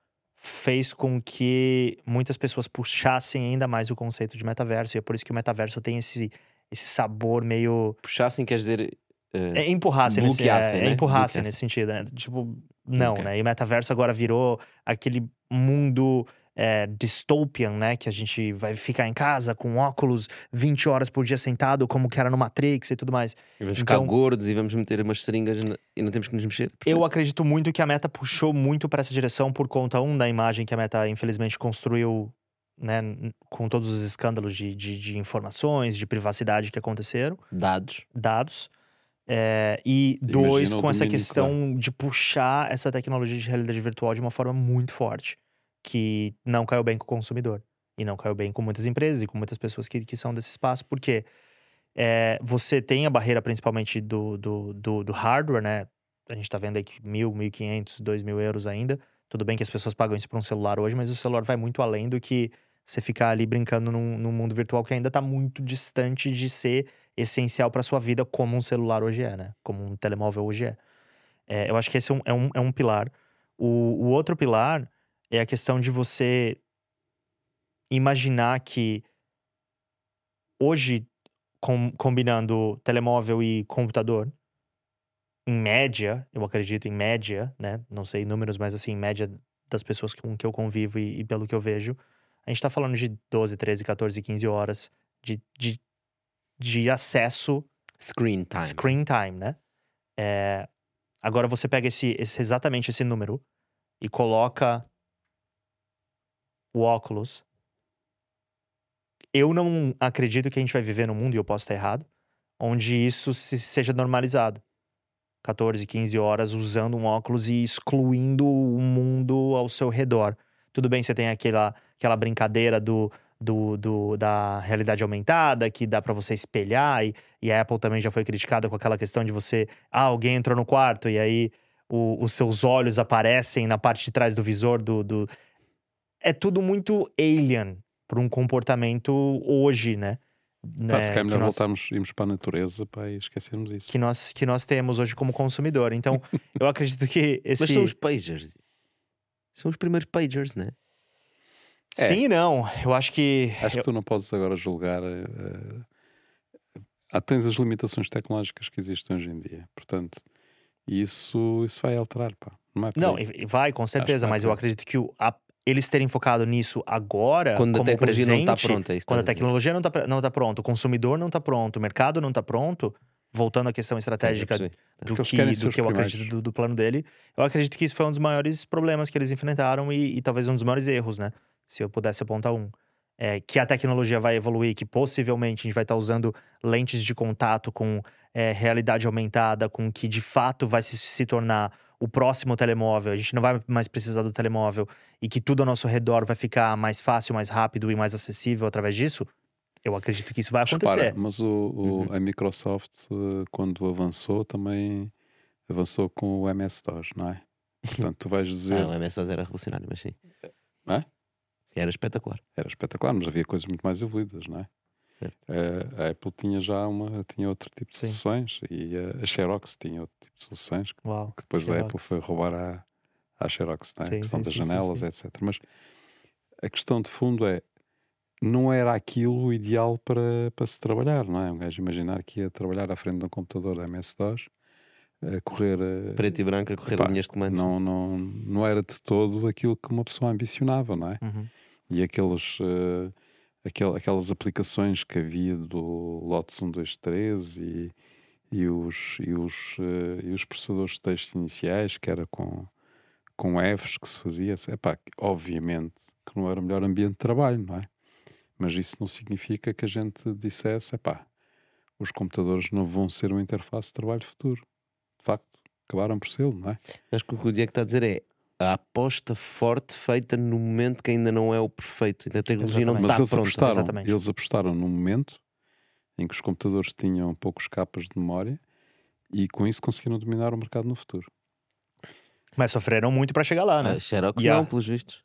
fez com que muitas pessoas puxassem ainda mais o conceito de metaverso. E é por isso que o metaverso tem esse sabor meio…
Puxassem, quer dizer…
empurrassem
bloqueassem, né?
empurrassem
Bloqueassem.
nesse sentido, né? Tipo, não,
Ok.
né? E metaverso agora virou aquele mundo dystopian, né? Que a gente vai ficar em casa com óculos 20 horas por dia sentado, como que era no Matrix e tudo mais.
E vamos ficar
Então,
gordos e vamos meter umas seringas e não temos que nos mexer.
eu acredito muito que a Meta puxou muito para essa direção por conta, da imagem que a Meta infelizmente construiu, né? Com todos os escândalos de informações, de privacidade que aconteceram. Dados. E dois,
Imagina o
com essa
domínio
questão de puxar essa tecnologia de realidade virtual de uma forma muito forte, que não caiu bem com o consumidor. E não caiu bem com muitas empresas e com muitas pessoas que são desse espaço, porque você tem a barreira principalmente do hardware, né? A gente tá vendo aí que 1.000, 1.500, 2.000 euros ainda. Tudo bem que as pessoas pagam isso por um celular hoje, mas o celular vai muito além do que você ficar ali brincando num mundo virtual que ainda tá muito distante de ser essencial para sua vida, como um celular hoje é, né? Como um telemóvel hoje é. Eu acho que esse é um pilar. O outro pilar é a questão de você imaginar que hoje, combinando telemóvel e computador, em média, eu acredito em média, né? Não sei números, mas assim, em média das pessoas com que eu convivo e pelo que eu vejo, a gente tá falando de 12, 13, 14, 15 horas de acesso…
Screen time,
né? Agora você pega exatamente esse número e coloca o óculos. Eu não acredito que a gente vai viver num mundo, e eu posso estar errado, onde isso seja normalizado. 14, 15 horas usando um óculos e excluindo o mundo ao seu redor. Tudo bem, você tem aquela brincadeira da realidade aumentada, que dá pra você espelhar, e a Apple também já foi criticada com aquela questão de você… alguém entrou no quarto, e aí os seus olhos aparecem na parte de trás do visor É tudo muito alien para um comportamento hoje, né?
Se calhar melhor irmos para a natureza, pá, e esquecermos isso.
Que nós temos hoje como consumidor. Então, eu acredito que esse…
Mas são os pagers. São os primeiros pagers, né?
Sim e não. Eu acho que…
Acho que tu não podes agora julgar… tens as limitações tecnológicas que existem hoje em dia. Portanto, isso vai alterar, pá. Não,
vai, com certeza. Mas eu acredito que eles terem focado nisso agora,
quando
como
a tecnologia
presente,
não está pronta.
quando a tecnologia não tá pronta, o consumidor não tá pronto, o mercado não tá pronto, voltando à questão estratégica do que eu acredito do plano dele, eu acredito que isso foi um dos maiores problemas que eles enfrentaram e talvez um dos maiores erros, né? Se eu pudesse apontar um. Que a tecnologia vai evoluir, que possivelmente a gente vai estar usando lentes de contato com realidade aumentada, com que de fato vai se tornar o próximo telemóvel, a gente não vai mais precisar do telemóvel e que tudo ao nosso redor vai ficar mais fácil, mais rápido e mais acessível através disso, eu acredito que isso vai acontecer.
Mas a Microsoft, quando avançou, também avançou com o MS-DOS, não é? Portanto, tu vais dizer…
o MS-DOS era revolucionário, mas sim. Era espetacular.
Era espetacular, mas havia coisas muito mais evoluídas, não é? A Apple tinha tinha outro tipo de soluções e a Xerox tinha outro tipo de soluções que depois
Xerox.
a Apple foi roubar à Xerox, não é? A questão das janelas, etc. Mas a questão de fundo não era aquilo o ideal para se trabalhar, não é? Um gajo imaginar que ia trabalhar à frente de um computador da MS-DOS, a correr…
preto e branco, a correr linhas de comando.
Não era de todo aquilo que uma pessoa ambicionava, não é?
Uhum.
E aquelas aplicações que havia do Lotus 1, 2, 3 e os processadores de texto iniciais, que era com Fs que se fazia, obviamente que não era o melhor ambiente de trabalho, não é? Mas isso não significa que a gente dissesse, os computadores não vão ser uma interface de trabalho futuro. De facto, acabaram por ser, não é?
Acho que o que o Diego está a dizer é a aposta forte feita no momento que ainda não é o perfeito. A tecnologia não está pronta.
Eles apostaram num momento em que os computadores tinham poucos capas de memória e com isso conseguiram dominar o mercado no futuro.
Mas sofreram muito para chegar lá, né?
A Xerox não, pelos vistos.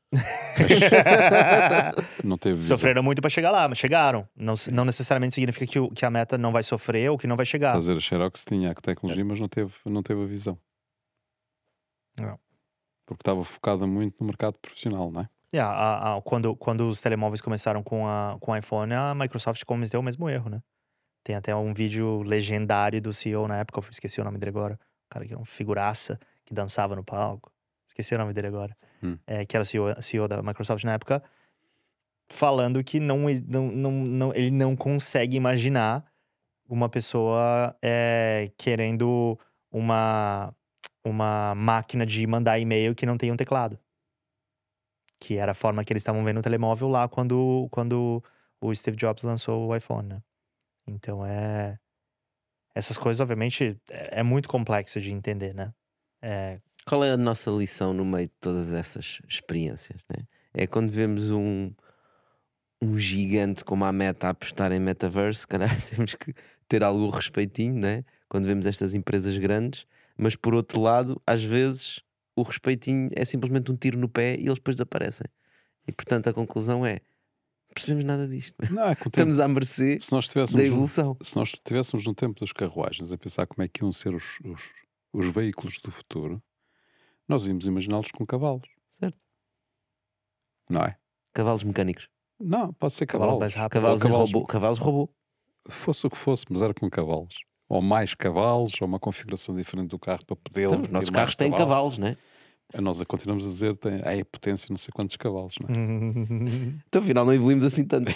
Não teve visão.
Sofreram muito para chegar lá, mas chegaram. Não necessariamente significa que a Meta não vai sofrer ou que não vai chegar.
A Xerox tinha a tecnologia, mas não teve a visão.
Não.
porque estava focada muito no mercado profissional, não é?
Quando os telemóveis começaram com o iPhone, a Microsoft cometeu o mesmo erro, né? Tem até um vídeo legendário do CEO na época, eu esqueci o nome dele agora. O cara que era um figuraça, que dançava no palco. Esqueci o nome dele agora. Que era o CEO da Microsoft na época, falando que ele não consegue imaginar uma pessoa querendo uma máquina de mandar e-mail que não tem um teclado. Que era a forma que eles estavam vendo o telemóvel lá quando o Steve Jobs lançou o iPhone, né? Então essas coisas, obviamente, é muito complexo de entender, né?
Qual é a nossa lição no meio de todas essas experiências, né? É quando vemos um gigante como a Meta a apostar em metaverse, calhar temos que ter algum respeitinho, né? Quando vemos estas empresas grandes, mas por outro lado, às vezes o respeitinho é simplesmente um tiro no pé e eles depois desaparecem. E portanto a conclusão é: não percebemos nada disto.
Não,
Estamos à mercê da evolução.
Se nós estivéssemos no tempo das carruagens a pensar como é que iam ser os veículos do futuro, nós íamos imaginá-los com cavalos.
Certo.
Não é?
Cavalos mecânicos.
Não, pode ser cavalos.
Mais rápidos.
Cavalos robô.
Fosse o que fosse, mas era com cavalos. Ou mais cavalos, ou uma configuração diferente do carro para poder...
Então, os nossos carros têm cavalos, não é?
Nós continuamos a dizer tem potência não sei quantos cavalos, não é?
Então afinal não evoluímos assim tanto.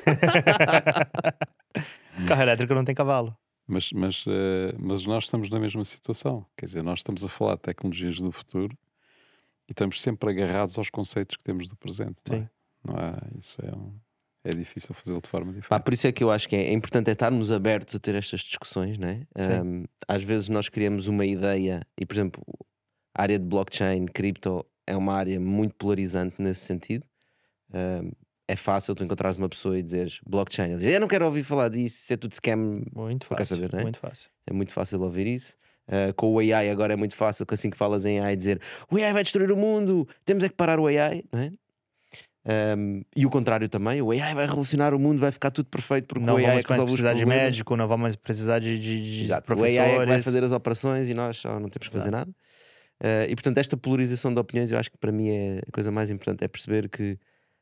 Carro elétrico não tem cavalo.
Mas nós estamos na mesma situação. Quer dizer, nós estamos a falar de tecnologias do futuro e estamos sempre agarrados aos conceitos que temos do presente.
Sim.
Não é? Isso é difícil fazê-lo de forma diferente.
Por isso é que eu acho que é importante estarmos abertos a ter estas discussões, não é? Às vezes nós criamos uma ideia e, por exemplo, a área de blockchain, cripto, é uma área muito polarizante nesse sentido. É fácil tu encontrares uma pessoa e dizeres blockchain, ele diz, eu não quero ouvir falar disso, isso é tudo scam.
Muito
não
fácil,
quer saber, não é?
muito fácil.
É muito fácil ouvir isso. Com o AI agora é muito fácil, que assim que falas em AI, dizer o AI vai destruir o mundo, temos é que parar o AI, não é? E o contrário também, o AI vai revolucionar o mundo, vai ficar tudo perfeito porque
não
o AI
vamos
é que
mais
resolve os
precisar de
problemas.
médico, não vamos mais precisar de
Exato.
professores.
O AI é que vai fazer as operações e nós só não temos que fazer nada. E portanto esta polarização de opiniões eu acho que para mim é a coisa mais importante, é perceber que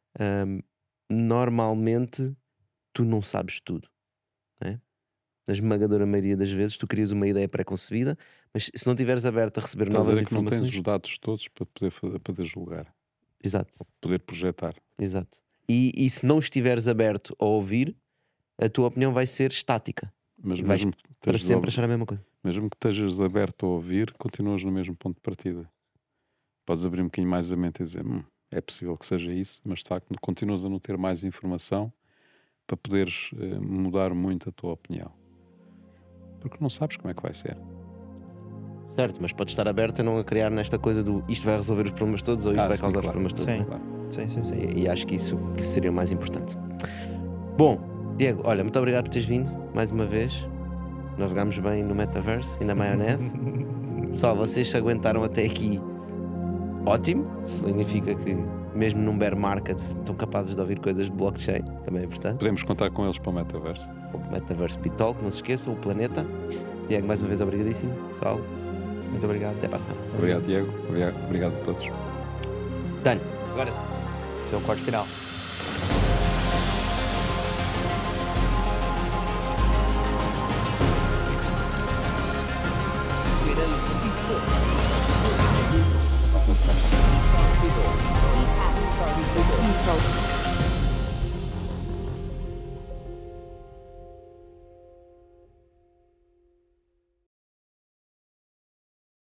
normalmente tu não sabes tudo, não é? Na esmagadora maioria das vezes tu crias uma ideia pré-concebida, mas se não estiveres aberto a receber novas informações,
não tens os dados todos para poder julgar.
Exato.
Para poder projetar.
Exato. E se não estiveres aberto a ouvir, a tua opinião vai ser estática.
Mas
e vais para sempre achar a mesma coisa.
Mesmo que estejas aberto a ouvir, continuas no mesmo ponto de partida. Podes abrir um bocadinho mais a mente e dizer é possível que seja isso, mas de facto continuas a não ter mais informação para poderes mudar muito a tua opinião. Porque não sabes como é que vai ser.
Certo, mas podes estar aberto a não a criar nesta coisa do isto vai resolver os problemas todos ou isto vai causar os problemas todos.
Sim,
claro.
Sim.
E acho que isso seria o mais importante. Bom, Diego, olha, muito obrigado por teres vindo mais uma vez. Navegámos bem no metaverse e na maionese. Pessoal, vocês se aguentaram até aqui, ótimo. Significa que mesmo num bear market estão capazes de ouvir coisas de blockchain, também é importante.
Podemos contar com eles para o metaverse.
O Metaverse Pitalk, não se esqueçam, o planeta. Diego, mais uma vez obrigadíssimo, pessoal.
Muito obrigado.
Até para a semana.
Obrigado, Diego. Obrigado a todos.
Dani, agora sim.
Esse é o corte final.
Então